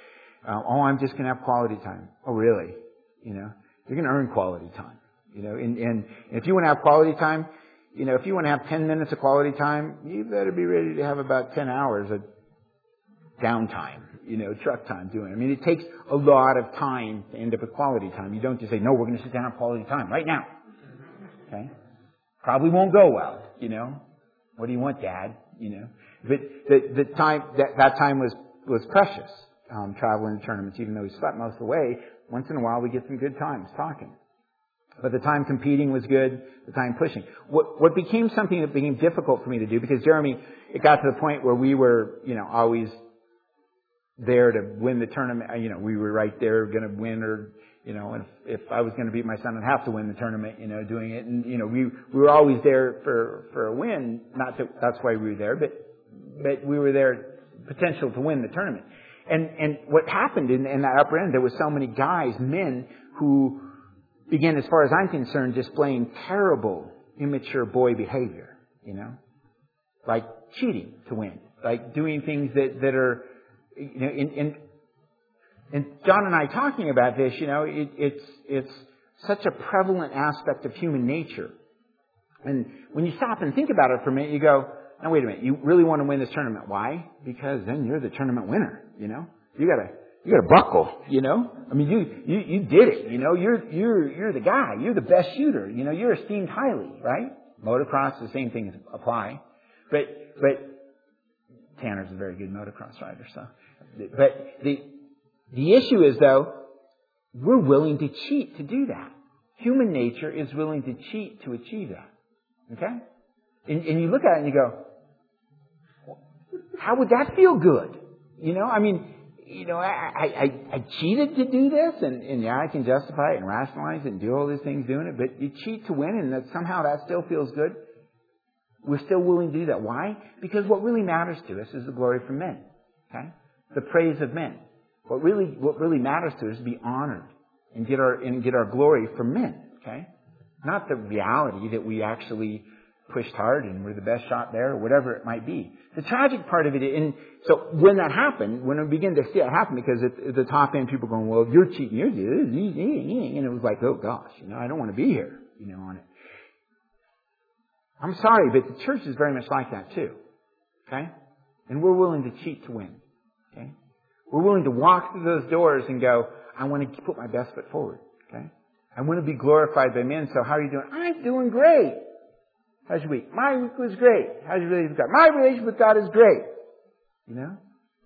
Uh, oh, I'm just going to have quality time. Oh, really? You know, you're going to earn quality time. You know, and, and if you want to have quality time, you know, if you want to have ten minutes of quality time, you better be ready to have about ten hours of downtime, you know, truck time doing it. I mean, it takes a lot of time to end up with quality time. You don't just say, no, we're going to sit down and have quality time right now. Okay? Probably won't go well, you know. What do you want, Dad? You know. But the, the time, that, that time was, was precious, um, traveling to tournaments, even though we slept most of the way. Once in a while we get some good times talking. But the time competing was good, the time pushing. What, what became something that became difficult for me to do, because Jeremy, it got to the point where we were, you know, always there to win the tournament. You know, we were right there going to win, or, you know, and if, if I was going to beat my son, I'd have to win the tournament, you know, doing it. And, you know, we, we were always there for, for a win. Not that that's why we were there, but, but we were there potential to win the tournament. And, and what happened in, in that upper end, there were so many guys, men, who began, as far as I'm concerned, displaying terrible, immature boy behavior, you know, like cheating to win, like doing things that, that are, you know, in, in, and John and I talking about this, you know, it, it's, it's such a prevalent aspect of human nature. And when you stop and think about it for a minute, you go, now wait a minute, you really want to win this tournament. Why? Because then you're the tournament winner, you know? You gotta, you gotta buckle, you know? I mean, you, you, you did it, you know? You're, you're, you're the guy. You're the best shooter. You know, you're esteemed highly, right? Motocross, the same things apply. But, but Tanner's a very good motocross rider, so. But the, the issue is, though, we're willing to cheat to do that. Human nature is willing to cheat to achieve that. Okay? And, and you look at it and you go, how would that feel good? You know, I mean, you know, I, I, I cheated to do this, and, and yeah, I can justify it and rationalize it and do all these things doing it, but you cheat to win, and that somehow that still feels good. We're still willing to do that. Why? Because what really matters to us is the glory from men. Okay? The praise of men. What really, what really matters to us is to be honored and get our, and get our glory from men. Okay? Not the reality that we actually pushed hard and we're the best shot there, or whatever it might be. The tragic part of it, and so when that happened, when we begin to see it happen, because at, at the top end, people going, well, you're cheating, you're cheating, and it was like, oh gosh, you know, I don't want to be here, you know, on it. I'm sorry, but the church is very much like that too. Okay? And we're willing to cheat to win. Okay? We're willing to walk through those doors and go, I want to put my best foot forward. Okay? I want to be glorified by men, so how are you doing? I'm doing great. How's your week? My week was great. How's your relationship with God? My relationship with God is great. You know?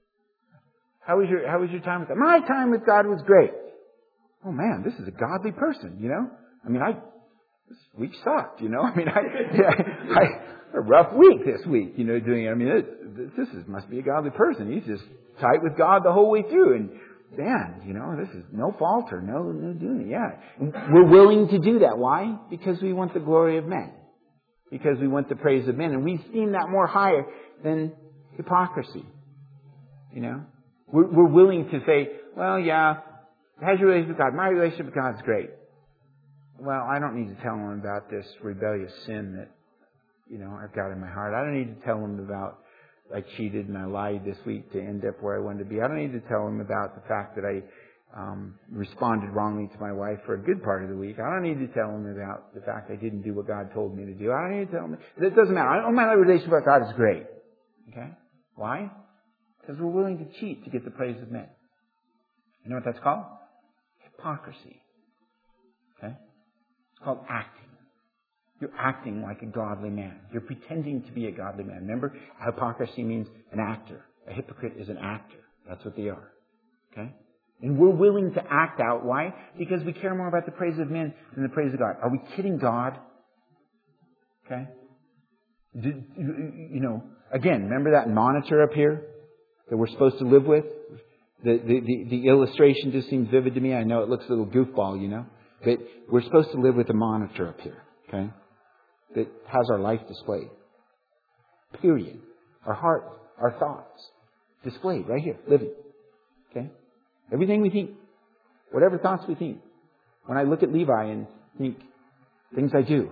How was your, how was your time with God? My time with God was great. Oh man, this is a godly person, you know? I mean, I, this week sucked, you know? I mean, I, yeah, I, a rough week this week, you know, doing it. I mean, it, this is, must be a godly person. He's just tight with God the whole way through. And man, you know, this is no falter, no, no doing it. Yeah. And we're willing to do that. Why? Because we want the glory of men. Because we want the praise of men. And we esteem that more higher than hypocrisy. You know? We're, we're willing to say, well, yeah, how's your relationship with God? My relationship with God is great. Well, I don't need to tell him about this rebellious sin that, you know, I've got in my heart. I don't need to tell him about I cheated and I lied this week to end up where I wanted to be. I don't need to tell him about the fact that I um, responded wrongly to my wife for a good part of the week. I don't need to tell him about the fact I didn't do what God told me to do. I don't need to tell him. It doesn't matter. Oh, my relationship with God is great. Okay? Why? Because we're willing to cheat to get the praise of men. You know what that's called? Hypocrisy. Okay? It's called acting. You're acting like a godly man. You're pretending to be a godly man. Remember, hypocrisy means an actor. A hypocrite is an actor. That's what they are. Okay? And we're willing to act out. Why? Because we care more about the praise of men than the praise of God. Are we kidding God? Okay? Did, you know, again, remember that monitor up here that we're supposed to live with? The, the, the, the illustration just seems vivid to me. I know it looks a little goofball, you know. But we're supposed to live with a monitor up here. Okay? That has our life displayed. Period. Our heart, our thoughts displayed right here, living. Okay? Everything we think, whatever thoughts we think. When I look at Levi and think things I do,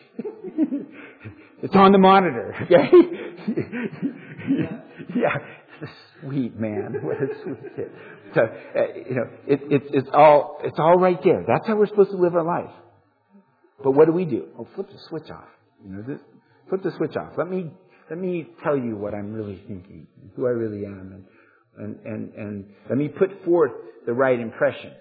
it's on the monitor. Okay? Yeah. a sweet man. What a sweet kid. So, uh, you know, it, it, it's all, it's all right there. That's how we're supposed to live our life. But what do we do? Oh, flip the switch off. You know, this, flip the switch off. Let me, let me tell you what I'm really thinking, who I really am, and, and, and, and let me put forth the right impression.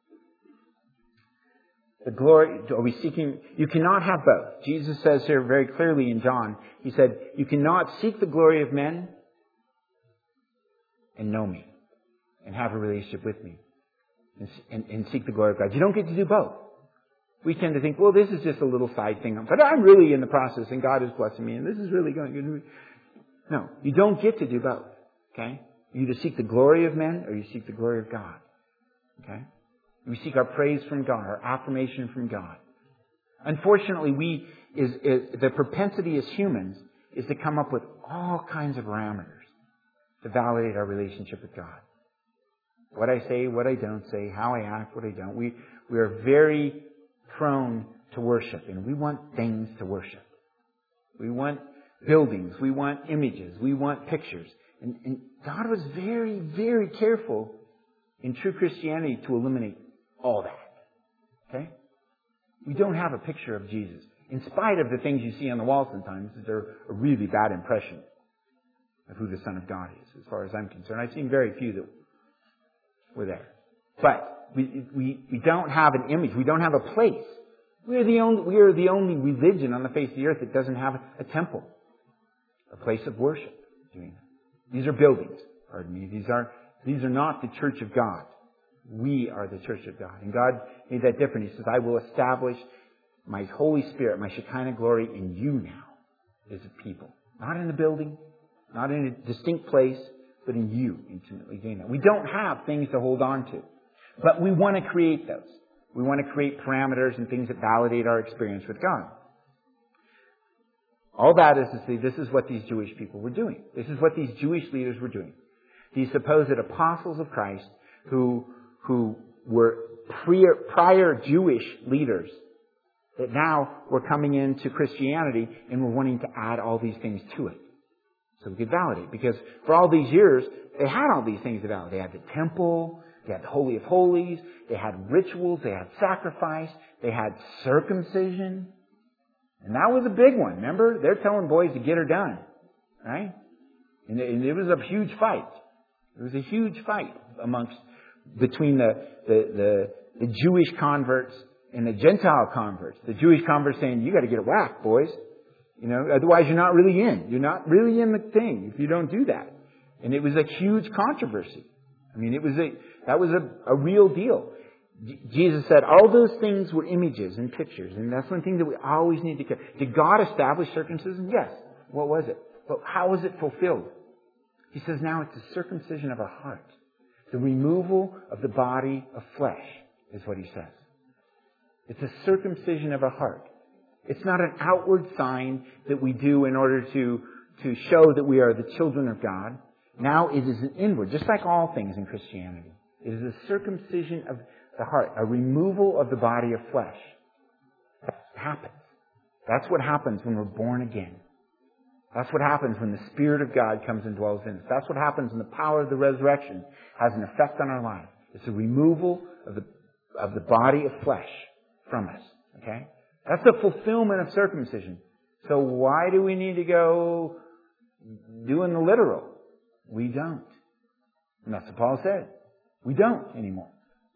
The glory, are we seeking? You cannot have both. Jesus says here very clearly in John, He said, you cannot seek the glory of men and know me and have a relationship with me and, and, and seek the glory of God. You don't get to do both. We tend to think, well, this is just a little side thing, but I'm really in the process and God is blessing me and this is really going good. No, you don't get to do both. Okay? You either seek the glory of men or you seek the glory of God. Okay? We seek our praise from God, our affirmation from God. Unfortunately, we is, is the propensity as humans is to come up with all kinds of parameters to validate our relationship with God. What I say, what I don't say, how I act, what I don't. We we are very prone to worship, and we want things to worship. We want buildings, we want images, we want pictures. And, and God was very, very careful in true Christianity to eliminate all that. Okay? We don't have a picture of Jesus. In spite of the things you see on the wall sometimes, they're a really bad impression of who the Son of God is, as far as I'm concerned. I've seen very few that were there. But we, we, we don't have an image. We don't have a place. We are the only, we are the only religion on the face of the earth that doesn't have a temple, a place of worship. These are buildings. Pardon me. These are, these are not the church of God. We are the church of God. And God made that different. He says, I will establish my Holy Spirit, my Shekinah glory in you now as a people. Not in a building, not in a distinct place, but in you intimately doing that. We don't have things to hold on to. But we want to create those. We want to create parameters and things that validate our experience with God. All that is to say, this is what these Jewish people were doing. This is what these Jewish leaders were doing. These supposed apostles of Christ who who were prior, prior Jewish leaders that now were coming into Christianity and were wanting to add all these things to it. So we could validate. Because for all these years, they had all these things to validate. They had the temple, they had the Holy of Holies, they had rituals, they had sacrifice, they had circumcision. And that was a big one. Remember? They're telling boys to get her done. Right? And it was a huge fight. It was a huge fight amongst between the, the, the, the Jewish converts and the Gentile converts. The Jewish converts saying, you got to get it whacked, boys. You know, otherwise you're not really in. You're not really in the thing if you don't do that. And it was a huge controversy. I mean, it was a, that was a, a real deal. J- Jesus said all those things were images and pictures. And that's one thing that we always need to care. Did God establish circumcision? Yes. What was it? But how was it fulfilled? He says now it's the circumcision of our heart. The removal of the body of flesh is what he says. It's a circumcision of our heart. It's not an outward sign that we do in order to, to show that we are the children of God. Now it is an inward, just like all things in Christianity. It is a circumcision of the heart, a removal of the body of flesh. That happens. That's what happens when we're born again. That's what happens when the Spirit of God comes and dwells in us. That's what happens when the power of the resurrection has an effect on our life. It's a removal of the, of the body of flesh from us. Okay? That's the fulfillment of circumcision. So why do we need to go doing the literal? We don't. And that's what Paul said. We don't anymore.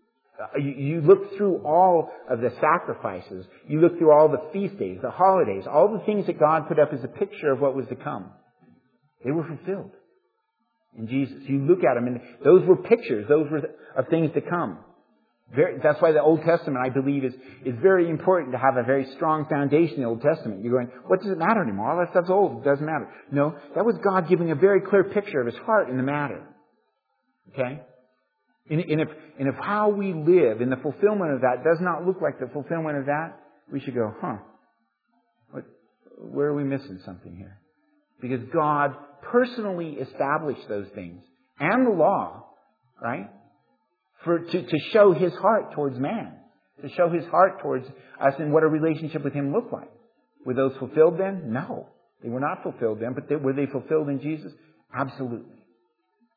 You, you look through all of the sacrifices. You look through all the feast days, the holidays, all the things that God put up as a picture of what was to come. They were fulfilled in Jesus. You look at them and those were pictures. Those were of things to come. Very, that's why the Old Testament, I believe, is, is very important to have a very strong foundation in the Old Testament. You're going, what does it matter anymore? All that stuff's old. It doesn't matter. No, that was God giving a very clear picture of His heart in the matter. Okay? And, and, if, and if how we live in the fulfillment of that does not look like the fulfillment of that, we should go, huh, what, where are we missing something here? Because God personally established those things and the law, right? For to, to show His heart towards man. To show His heart towards us and what a relationship with Him looked like. Were those fulfilled then? No. They were not fulfilled then, but they, were they fulfilled in Jesus? Absolutely.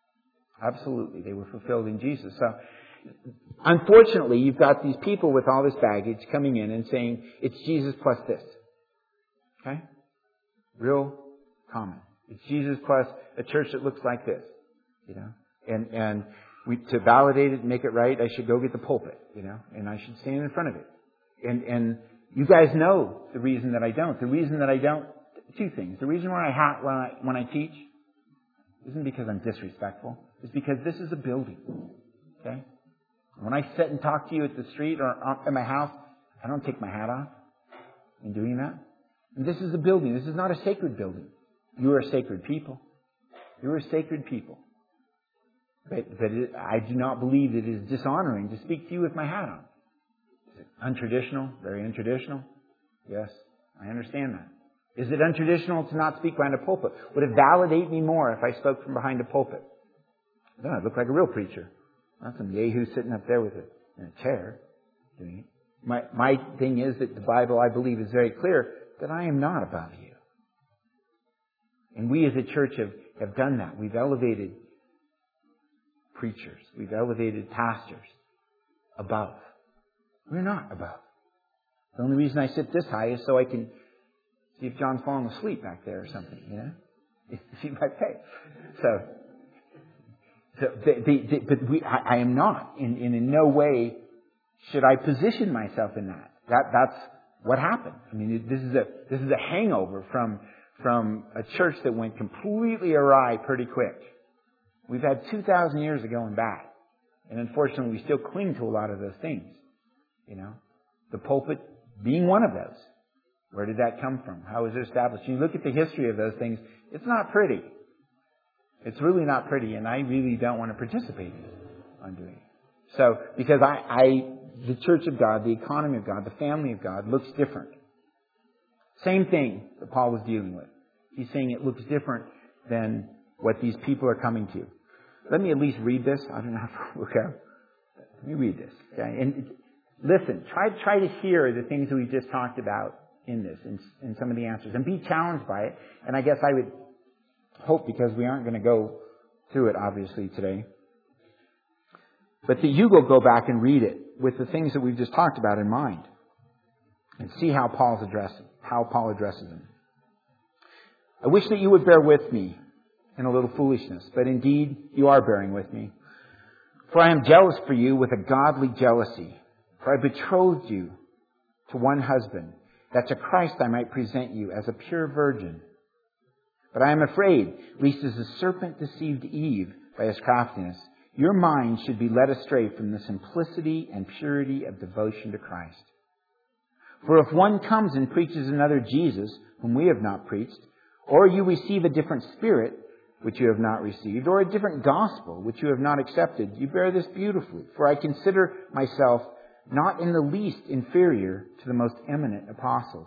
Absolutely. They were fulfilled in Jesus. So, unfortunately, you've got these people with all this baggage coming in and saying, it's Jesus plus this. Okay? Real common. It's Jesus plus a church that looks like this. You know? And, and we, to validate it and make it right, I should go get the pulpit, you know, and I should stand in front of it. And, and you guys know the reason that I don't. The reason that I don't, two things. The reason why I ha- when I, when I teach isn't because I'm disrespectful. It's because this is a building. Okay? When I sit and talk to you at the street or at my house, I don't take my hat off in doing that. And this is a building. This is not a sacred building. You are a sacred people. You are a sacred people. But, but it, I do not believe it is dishonoring to speak to you with my hat on. Is it untraditional? Very untraditional? Yes, I understand that. Is it untraditional to not speak behind a pulpit? Would it validate me more if I spoke from behind a pulpit? No, I'd look like a real preacher. Not some yahoo sitting up there with a, in a chair doing it. My, my thing is that the Bible, I believe, is very clear that I am not above you. And we as a church have, have done that. We've elevated preachers. We've elevated pastors above. We're not above. The only reason I sit this high is so I can see if John's falling asleep back there or something, you know? See my face. So, so the, the, the, but we, I, I am not. In, in, in no way should I position myself in that. That that's what happened. I mean, this is a this is a hangover from from a church that went completely awry pretty quick. We've had two thousand years of going back, and unfortunately, we still cling to a lot of those things. You know, the pulpit being one of those. Where did that come from? How was it established? You look at the history of those things. It's not pretty. It's really not pretty, and I really don't want to participate on doing it. So, because I, I, the Church of God, the economy of God, the family of God looks different. Same thing that Paul was dealing with. He's saying it looks different than what these people are coming to. Let me at least read this. I don't know how to, okay. Let me read this. Okay. And listen, try, try to hear the things that we just talked about in this, in, in some of the answers, and be challenged by it. And I guess I would hope, because we aren't going to go through it obviously today, but that you will go back and read it with the things that we've just talked about in mind, and see how Paul's addressing, how Paul addresses them. I wish that you would bear with me in a little foolishness, but indeed you are bearing with me. For I am jealous for you with a godly jealousy. For I betrothed you to one husband, that to Christ I might present you as a pure virgin. But I am afraid, lest as the serpent deceived Eve by his craftiness, your mind should be led astray from the simplicity and purity of devotion to Christ. For if one comes and preaches another Jesus, whom we have not preached, or you receive a different spirit, which you have not received, or a different gospel, which you have not accepted, you bear this beautifully. For I consider myself not in the least inferior to the most eminent apostles.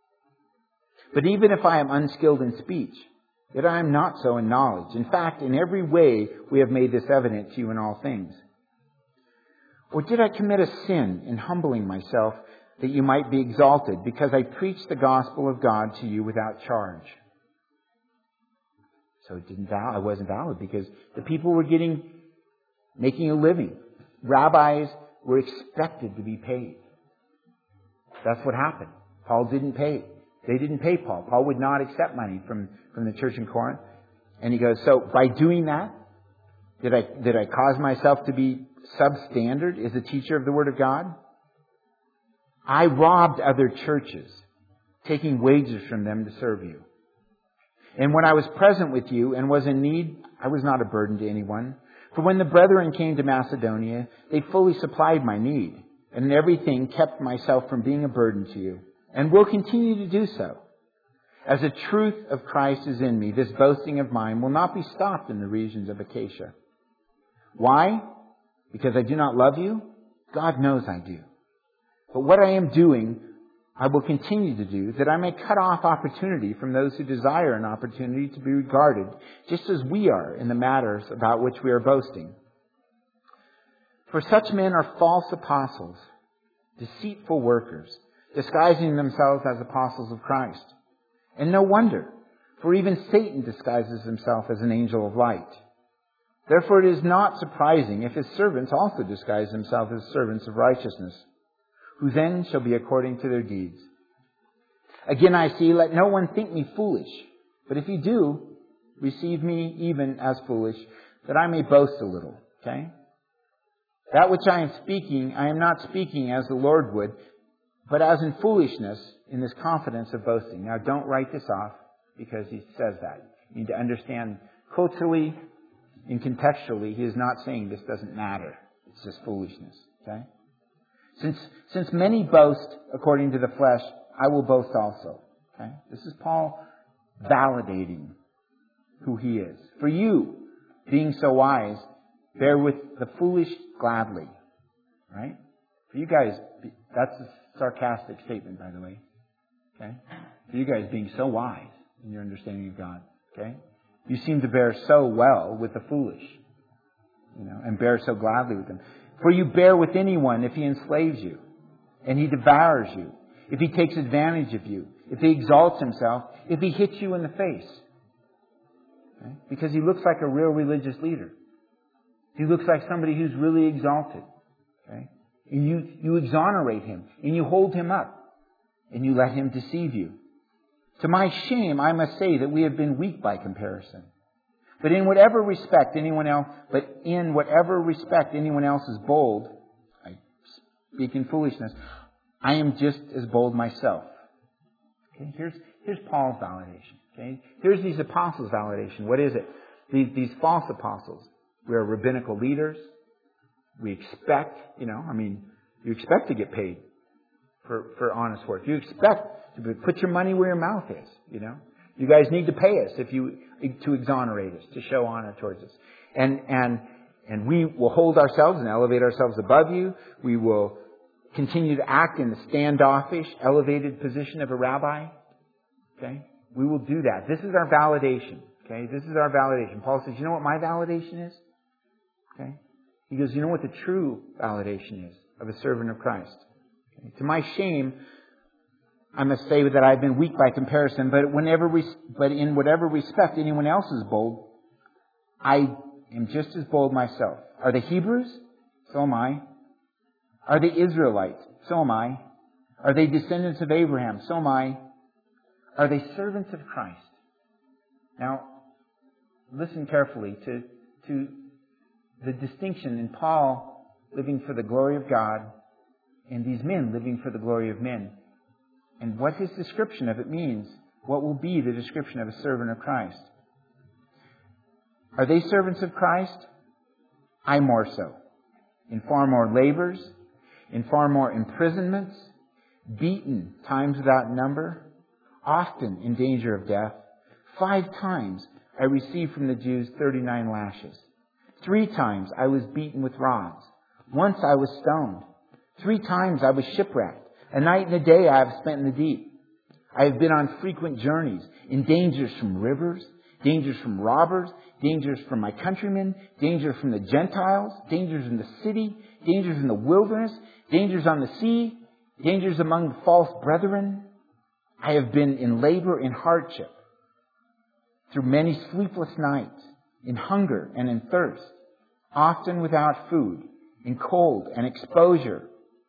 But even if I am unskilled in speech, yet I am not so in knowledge. In fact, in every way we have made this evident to you in all things. Or did I commit a sin in humbling myself that you might be exalted, because I preached the gospel of God to you without charge? So it didn't val- I wasn't valid, because the people were getting, making a living. Rabbis were expected to be paid. That's what happened. Paul didn't pay. They didn't pay Paul. Paul would not accept money from, from the church in Corinth. And he goes, so by doing that, did I, did I cause myself to be substandard as a teacher of the Word of God? I robbed other churches, taking wages from them to serve you. And when I was present with you and was in need, I was not a burden to anyone. For when the brethren came to Macedonia, they fully supplied my need, and in everything kept myself from being a burden to you, and will continue to do so. As the truth of Christ is in me, this boasting of mine will not be stopped in the regions of Achaia. Why? Because I do not love you? God knows I do. But what I am doing, I will continue to do, that I may cut off opportunity from those who desire an opportunity to be regarded, just as we are in the matters about which we are boasting. For such men are false apostles, deceitful workers, disguising themselves as apostles of Christ. And no wonder, for even Satan disguises himself as an angel of light. Therefore it is not surprising if his servants also disguise themselves as servants of righteousness, whose end shall be according to their deeds. Again I say, let no one think me foolish, but if you do, receive me even as foolish, that I may boast a little. Okay? That which I am speaking, I am not speaking as the Lord would, but as in foolishness, in this confidence of boasting. Now don't write this off, because he says that. You need to understand culturally and contextually, he is not saying this doesn't matter. It's just foolishness. Okay? Since, since many boast according to the flesh, I will boast also. Okay? This is Paul validating who he is. For you, being so wise, bear with the foolish gladly. Right? For you guys, that's a sarcastic statement, by the way. Okay? For you guys being so wise in your understanding of God. Okay? You seem to bear so well with the foolish. You know, and bear so gladly with them. For you bear with anyone if he enslaves you, and he devours you, if he takes advantage of you, if he exalts himself, if he hits you in the face. Okay? Because he looks like a real religious leader. He looks like somebody who's really exalted. Okay? And you, you exonerate him, and you hold him up, and you let him deceive you. To my shame, I must say that we have been weak by comparison. But in whatever respect anyone else, but in whatever respect anyone else is bold, I speak in foolishness, I am just as bold myself. Okay, here's here's Paul's validation. Okay, here's these apostles' validation. What is it? These these false apostles. We are rabbinical leaders. We expect, you know, I mean, you expect to get paid for for honest work. You expect to put your money where your mouth is, you know. You guys need to pay us if you to exonerate us, to show honor towards us. And and and we will hold ourselves and elevate ourselves above you. We will continue to act in the standoffish, elevated position of a rabbi. Okay? We will do that. This is our validation. Okay? This is our validation. Paul says, you know what my validation is? Okay? He goes, you know what the true validation is of a servant of Christ? Okay? To my shame, I must say that I've been weak by comparison, but whenever, but in whatever respect anyone else is bold, I am just as bold myself. Are they Hebrews? So am I. Are they Israelites? So am I. Are they descendants of Abraham? So am I. Are they servants of Christ? Now, listen carefully to, to the distinction in Paul living for the glory of God and these men living for the glory of men. And what his description of it means. What will be the description of a servant of Christ? Are they servants of Christ? I more so. In far more labors, in far more imprisonments, beaten times without number, often in danger of death. Five times I received from the Jews thirty-nine lashes. Three times I was beaten with rods. Once I was stoned. Three times I was shipwrecked. A night and a day I have spent in the deep. I have been on frequent journeys, in dangers from rivers, dangers from robbers, dangers from my countrymen, dangers from the Gentiles, dangers in the city, dangers in the wilderness, dangers on the sea, dangers among the false brethren. I have been in labor and hardship, through many sleepless nights, in hunger and in thirst, often without food, in cold and exposure.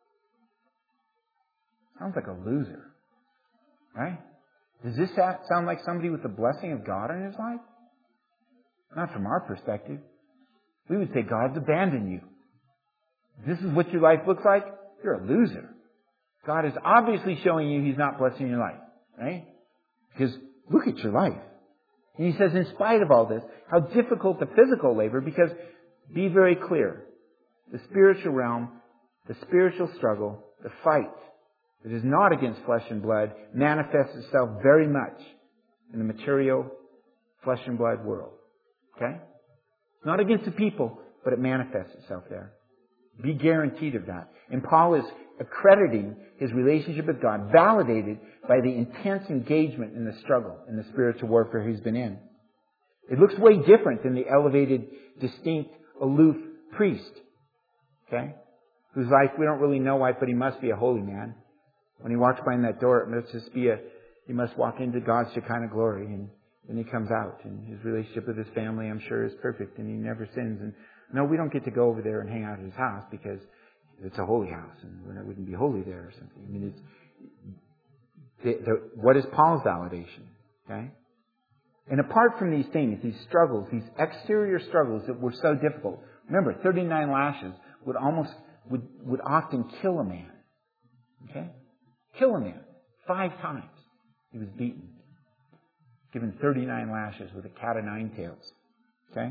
Sounds like a loser, right? Does this sound like somebody with the blessing of God in his life? Not from our perspective. We would say God's abandoned you. If this is what your life looks like, you're a loser. God is obviously showing you He's not blessing your life, right? Because look at your life. And He says, in spite of all this, how difficult the physical labor, because be very clear, the spiritual realm, the spiritual struggle, the fight, that is not against flesh and blood, manifests itself very much in the material flesh and blood world. Okay? It's not against the people, but it manifests itself there. Be guaranteed of that. And Paul is accrediting his relationship with God, validated by the intense engagement in the struggle, in the spiritual warfare he's been in. It looks way different than the elevated, distinct, aloof priest. Okay? Whose life we don't really know why, but he must be a holy man. When he walks behind that door, it must just be a, he must walk into God's Shekinah glory, and And he comes out, and his relationship with his family, I'm sure, is perfect, and he never sins. And no, we don't get to go over there and hang out at his house because it's a holy house, and it wouldn't be holy there or something. I mean, it's the, the, what is Paul's validation? Okay, and apart from these things, these struggles, these exterior struggles that were so difficult. Remember, thirty-nine lashes would almost would would often kill a man. Okay, kill a man five times. He was beaten, given thirty-nine lashes with a cat o' nine tails. Okay?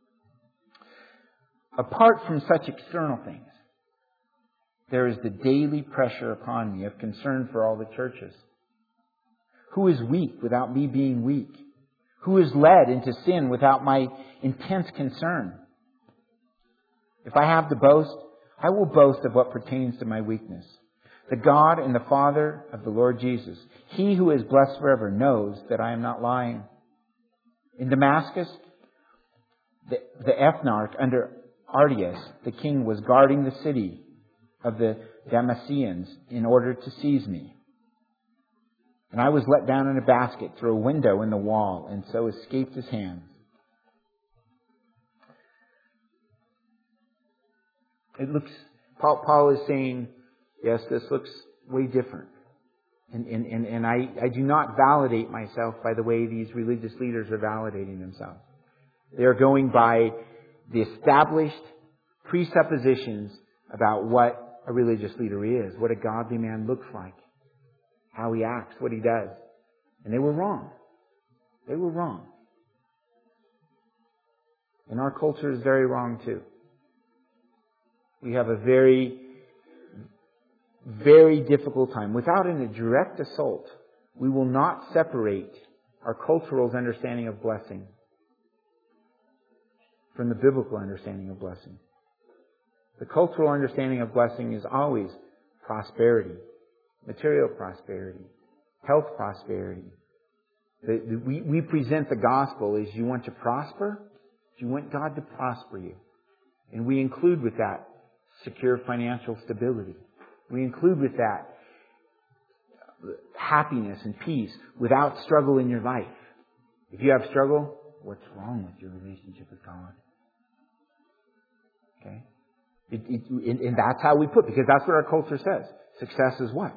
Apart from such external things, there is the daily pressure upon me of concern for all the churches. Who is weak without me being weak? Who is led into sin without my intense concern? If I have to boast, I will boast of what pertains to my weakness. The God and the Father of the Lord Jesus, He who is blessed forever, knows that I am not lying. In Damascus, the, the ethnarch under Artius, the king, was guarding the city of the Damascenes in order to seize me. And I was let down in a basket through a window in the wall, and so escaped his hands. It looks, Paul, Paul is saying, yes, this looks way different. And, and, and, and I, I do not validate myself by the way these religious leaders are validating themselves. They are going by the established presuppositions about what a religious leader is, what a godly man looks like, how he acts, what he does. And they were wrong. They were wrong. And our culture is very wrong too. We have a very, very difficult time. Without a direct assault, we will not separate our cultural understanding of blessing from the biblical understanding of blessing. The cultural understanding of blessing is always prosperity, material prosperity, health prosperity. The, the, we, we present the gospel as you want to prosper, you want God to prosper you. And we include with that secure financial stability. We include with that happiness and peace without struggle in your life. If you have struggle, what's wrong with your relationship with God? Okay? It, it, and, and that's how we put, because that's what our culture says. Success is what?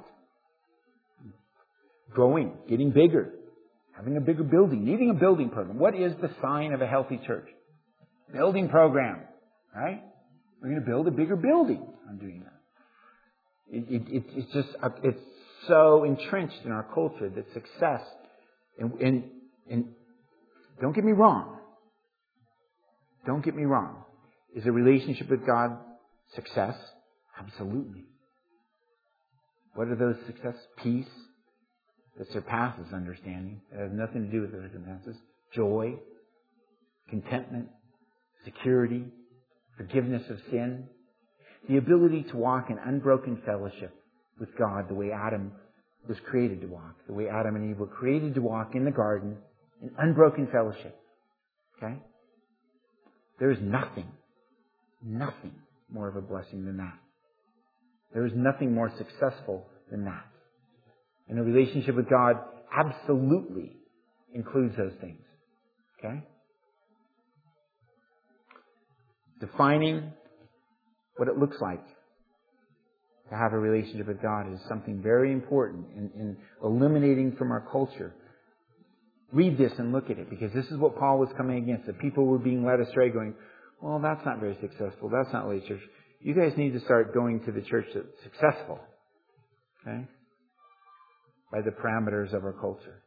Growing, getting bigger, having a bigger building, needing a building program. What is the sign of a healthy church? Building program, right? We're going to build a bigger building. I'm doing that. It, it, it, it's just, it's so entrenched in our culture that success, and, and, and don't get me wrong, don't get me wrong, is a relationship with God success? Absolutely. What are those success? Peace that surpasses understanding. It has nothing to do with the circumstances. Joy, contentment, security, forgiveness of sin, the ability to walk in unbroken fellowship with God the way Adam was created to walk, the way Adam and Eve were created to walk in the garden in unbroken fellowship. Okay? There is nothing, nothing more of a blessing than that. There is nothing more successful than that. And a relationship with God absolutely includes those things. Okay? Defining what it looks like to have a relationship with God is something very important in, in eliminating from our culture. Read this and look at it, because this is what Paul was coming against. The people were being led astray going, well, that's not very successful. That's not really church. You guys need to start going to the church that's successful. Okay? By the parameters of our culture.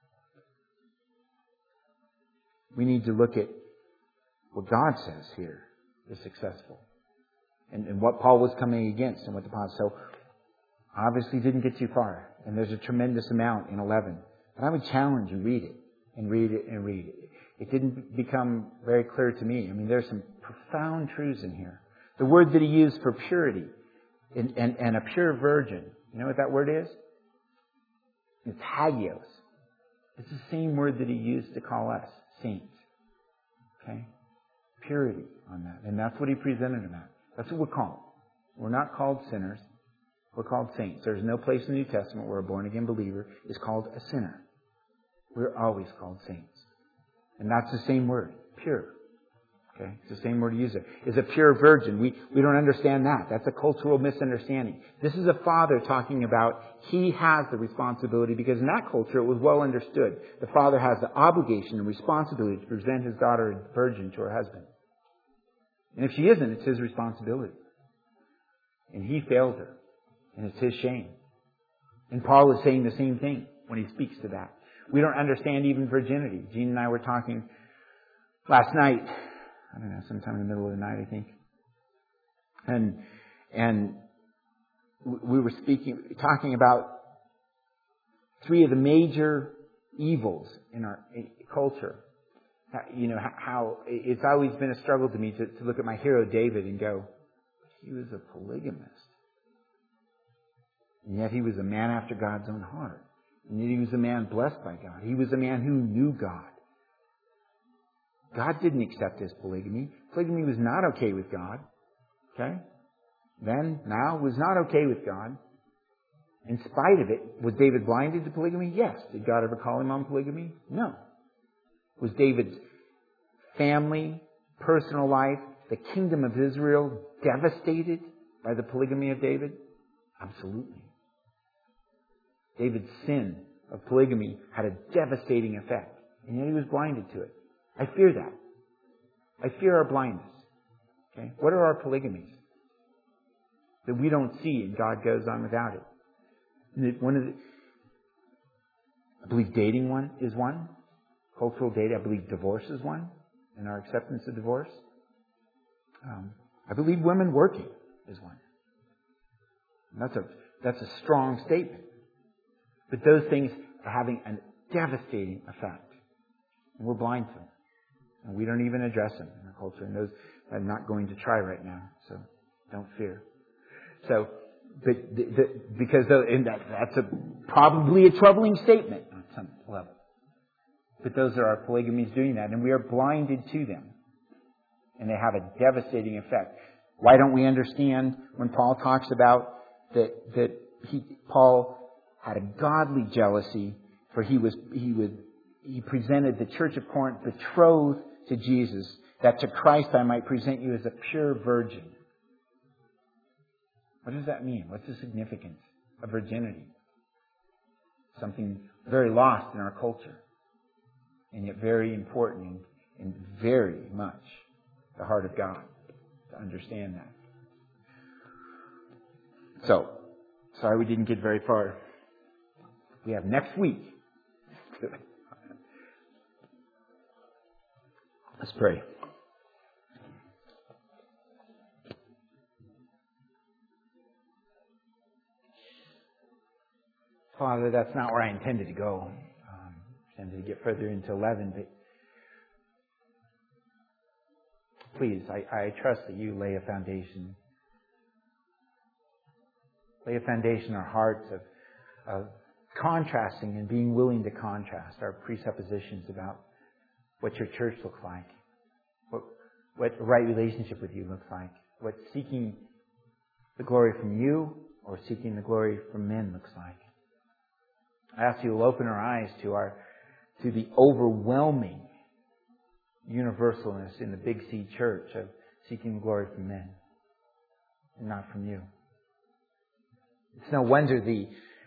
We need to look at what God says here is successful. And, and what Paul was coming against and what the Apostle. So, obviously didn't get too far. And there's a tremendous amount in eleven. But I would challenge you, read it. And read it and read it. It didn't become very clear to me. I mean, there's some profound truths in here. The word that he used for purity and, and, and a pure virgin. You know what that word is? It's hagios. It's the same word that he used to call us saints. Okay? Purity on that. And that's what he presented them at. That's what we're called. We're not called sinners. We're called saints. There's no place in the New Testament where a born-again believer is called a sinner. We're always called saints. And that's the same word, pure. Okay? It's the same word used there. Is a pure virgin. We, we don't understand that. That's a cultural misunderstanding. This is a father talking about he has the responsibility because in that culture it was well understood. The father has the obligation and responsibility to present his daughter a virgin to her husband. And if she isn't, it's his responsibility. And he failed her. And it's his shame. And Paul is saying the same thing when he speaks to that. We don't understand even virginity. Jean and I were talking last night. I don't know, sometime in the middle of the night, I think. And and we were speaking, talking about three of the major evils in our culture. You know, how it's always been a struggle to me to, to look at my hero David and go, he was a polygamist. And yet he was a man after God's own heart. And yet he was a man blessed by God. He was a man who knew God. God didn't accept his polygamy. Polygamy was not okay with God. Okay? Then, now, was not okay with God. In spite of it, was David blinded to polygamy? Yes. Did God ever call him on polygamy? No. Was David's family, personal life, the kingdom of Israel devastated by the polygamy of David? Absolutely. David's sin of polygamy had a devastating effect. And yet he was blinded to it. I fear that. I fear our blindness. Okay? What are our polygamies that we don't see and God goes on without it? And one of the, I believe dating one is one. Cultural dating. I believe divorce is one. And our acceptance of divorce. Um, I believe women working is one. And that's a that's a strong statement. But those things are having a devastating effect. And we're blind to them. And we don't even address them in our culture. And those I'm not going to try right now. So don't fear. So, but the, the, because the, and that, that's a, probably a troubling statement on some level. But those are our polygamies doing that. And we are blinded to them. And they have a devastating effect. Why don't we understand when Paul talks about that, that he, Paul had a godly jealousy, for he was, he would, he presented the church of Corinth betrothed to Jesus, that to Christ I might present you as a pure virgin. What does that mean? What's the significance of virginity? Something very lost in our culture, and yet very important and, and very much the heart of God to understand that. So, sorry we didn't get very far. We have next week. Let's pray. Father, that's not where I intended to go. Um, I intended to get further into eleven, but please, I, I trust that you lay a foundation. Lay a foundation in our hearts of, of contrasting and being willing to contrast our presuppositions about what your church looks like, what, what a right relationship with you looks like, what seeking the glory from you or seeking the glory from men looks like. I ask you to open our eyes to our to the overwhelming universalness in the Big C Church of seeking glory from men and not from you. It's no wonder the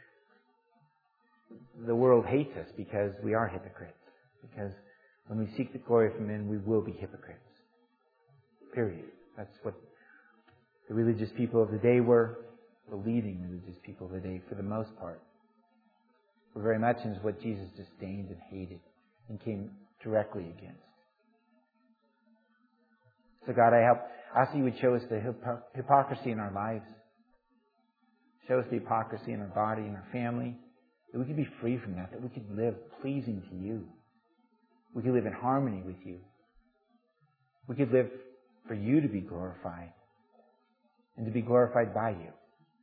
the world hates us because we are hypocrites. Because when we seek the glory from men, we will be hypocrites. Period. That's what the religious people of the day were, the leading religious people of the day for the most part. For very much is what Jesus disdained and hated and came directly against. So God, I help, ask you would show us the hypo- hypocrisy in our lives. Show us the hypocrisy in our body, in our family. That we could be free from that. That we could live pleasing to you. We could live in harmony with you. We could live for you to be glorified. And to be glorified by you.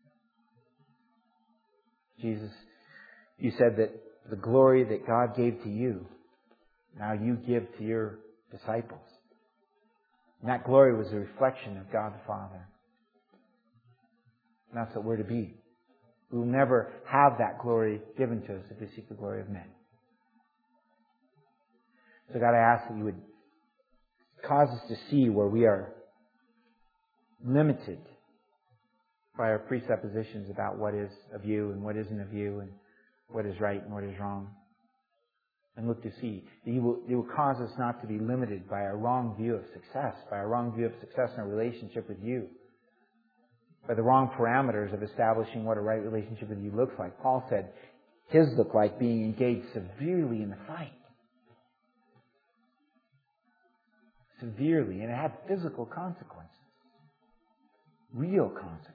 Jesus, you said that the glory that God gave to you, now you give to your disciples. And that glory was a reflection of God the Father. And that's what we're to be. We will never have that glory given to us if we seek the glory of men. So God, I ask that you would cause us to see where we are limited by our presuppositions about what is of you and what isn't of you and what is right and what is wrong. And look to see that you will, you will cause us not to be limited by our wrong view of success, by our wrong view of success in our relationship with you, by the wrong parameters of establishing what a right relationship with you looks like. Paul said his looked like being engaged severely in the fight. Severely, and it had physical consequences. Real consequences.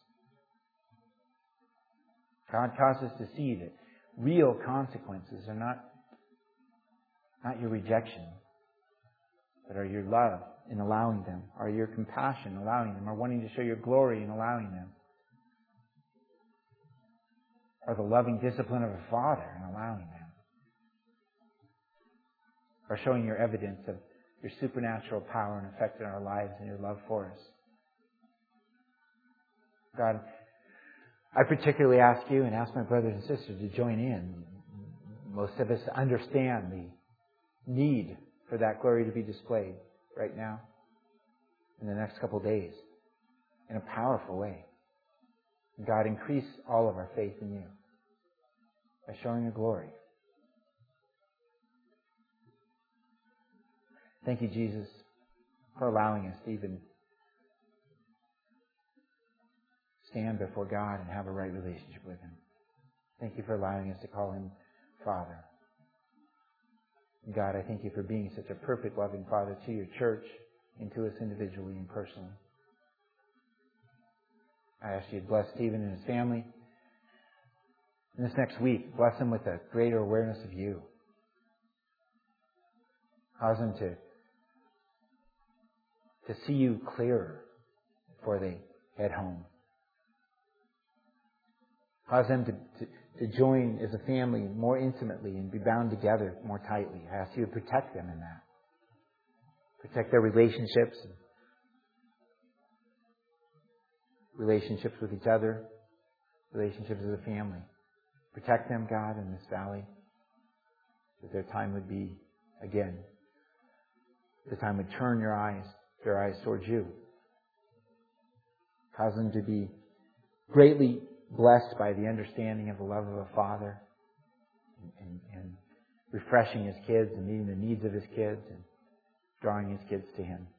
God causes us to see that real consequences are not, not your rejection, but are your love in allowing them, are your compassion in allowing them, are wanting to show your glory in allowing them, are the loving discipline of a father in allowing them, are showing your evidence of your supernatural power and effect in our lives and your love for us. God, I particularly ask you and ask my brothers and sisters to join in. Most of us understand the need for that glory to be displayed right now, in the next couple of days, in a powerful way. God, increase all of our faith in you by showing your glory. Thank you, Jesus, for allowing us to even stand before God and have a right relationship with Him. Thank you for allowing us to call Him Father. And God, I thank you for being such a perfect, loving Father to your church and to us individually and personally. I ask you to bless Stephen and his family. And this next week, bless him with a greater awareness of you. Cause them to, to see you clearer before they head home. Cause them to, to, to join as a family more intimately and be bound together more tightly. I ask you to protect them in that. Protect their relationships, relationships with each other, relationships as a family. Protect them, God, in this valley, that their time would be, again, the time would turn your eyes, their eyes towards you. Cause them to be greatly blessed by the understanding of the love of a father and, and, and refreshing his kids and meeting the needs of his kids and drawing his kids to him.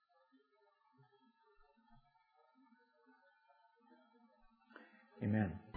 Amen.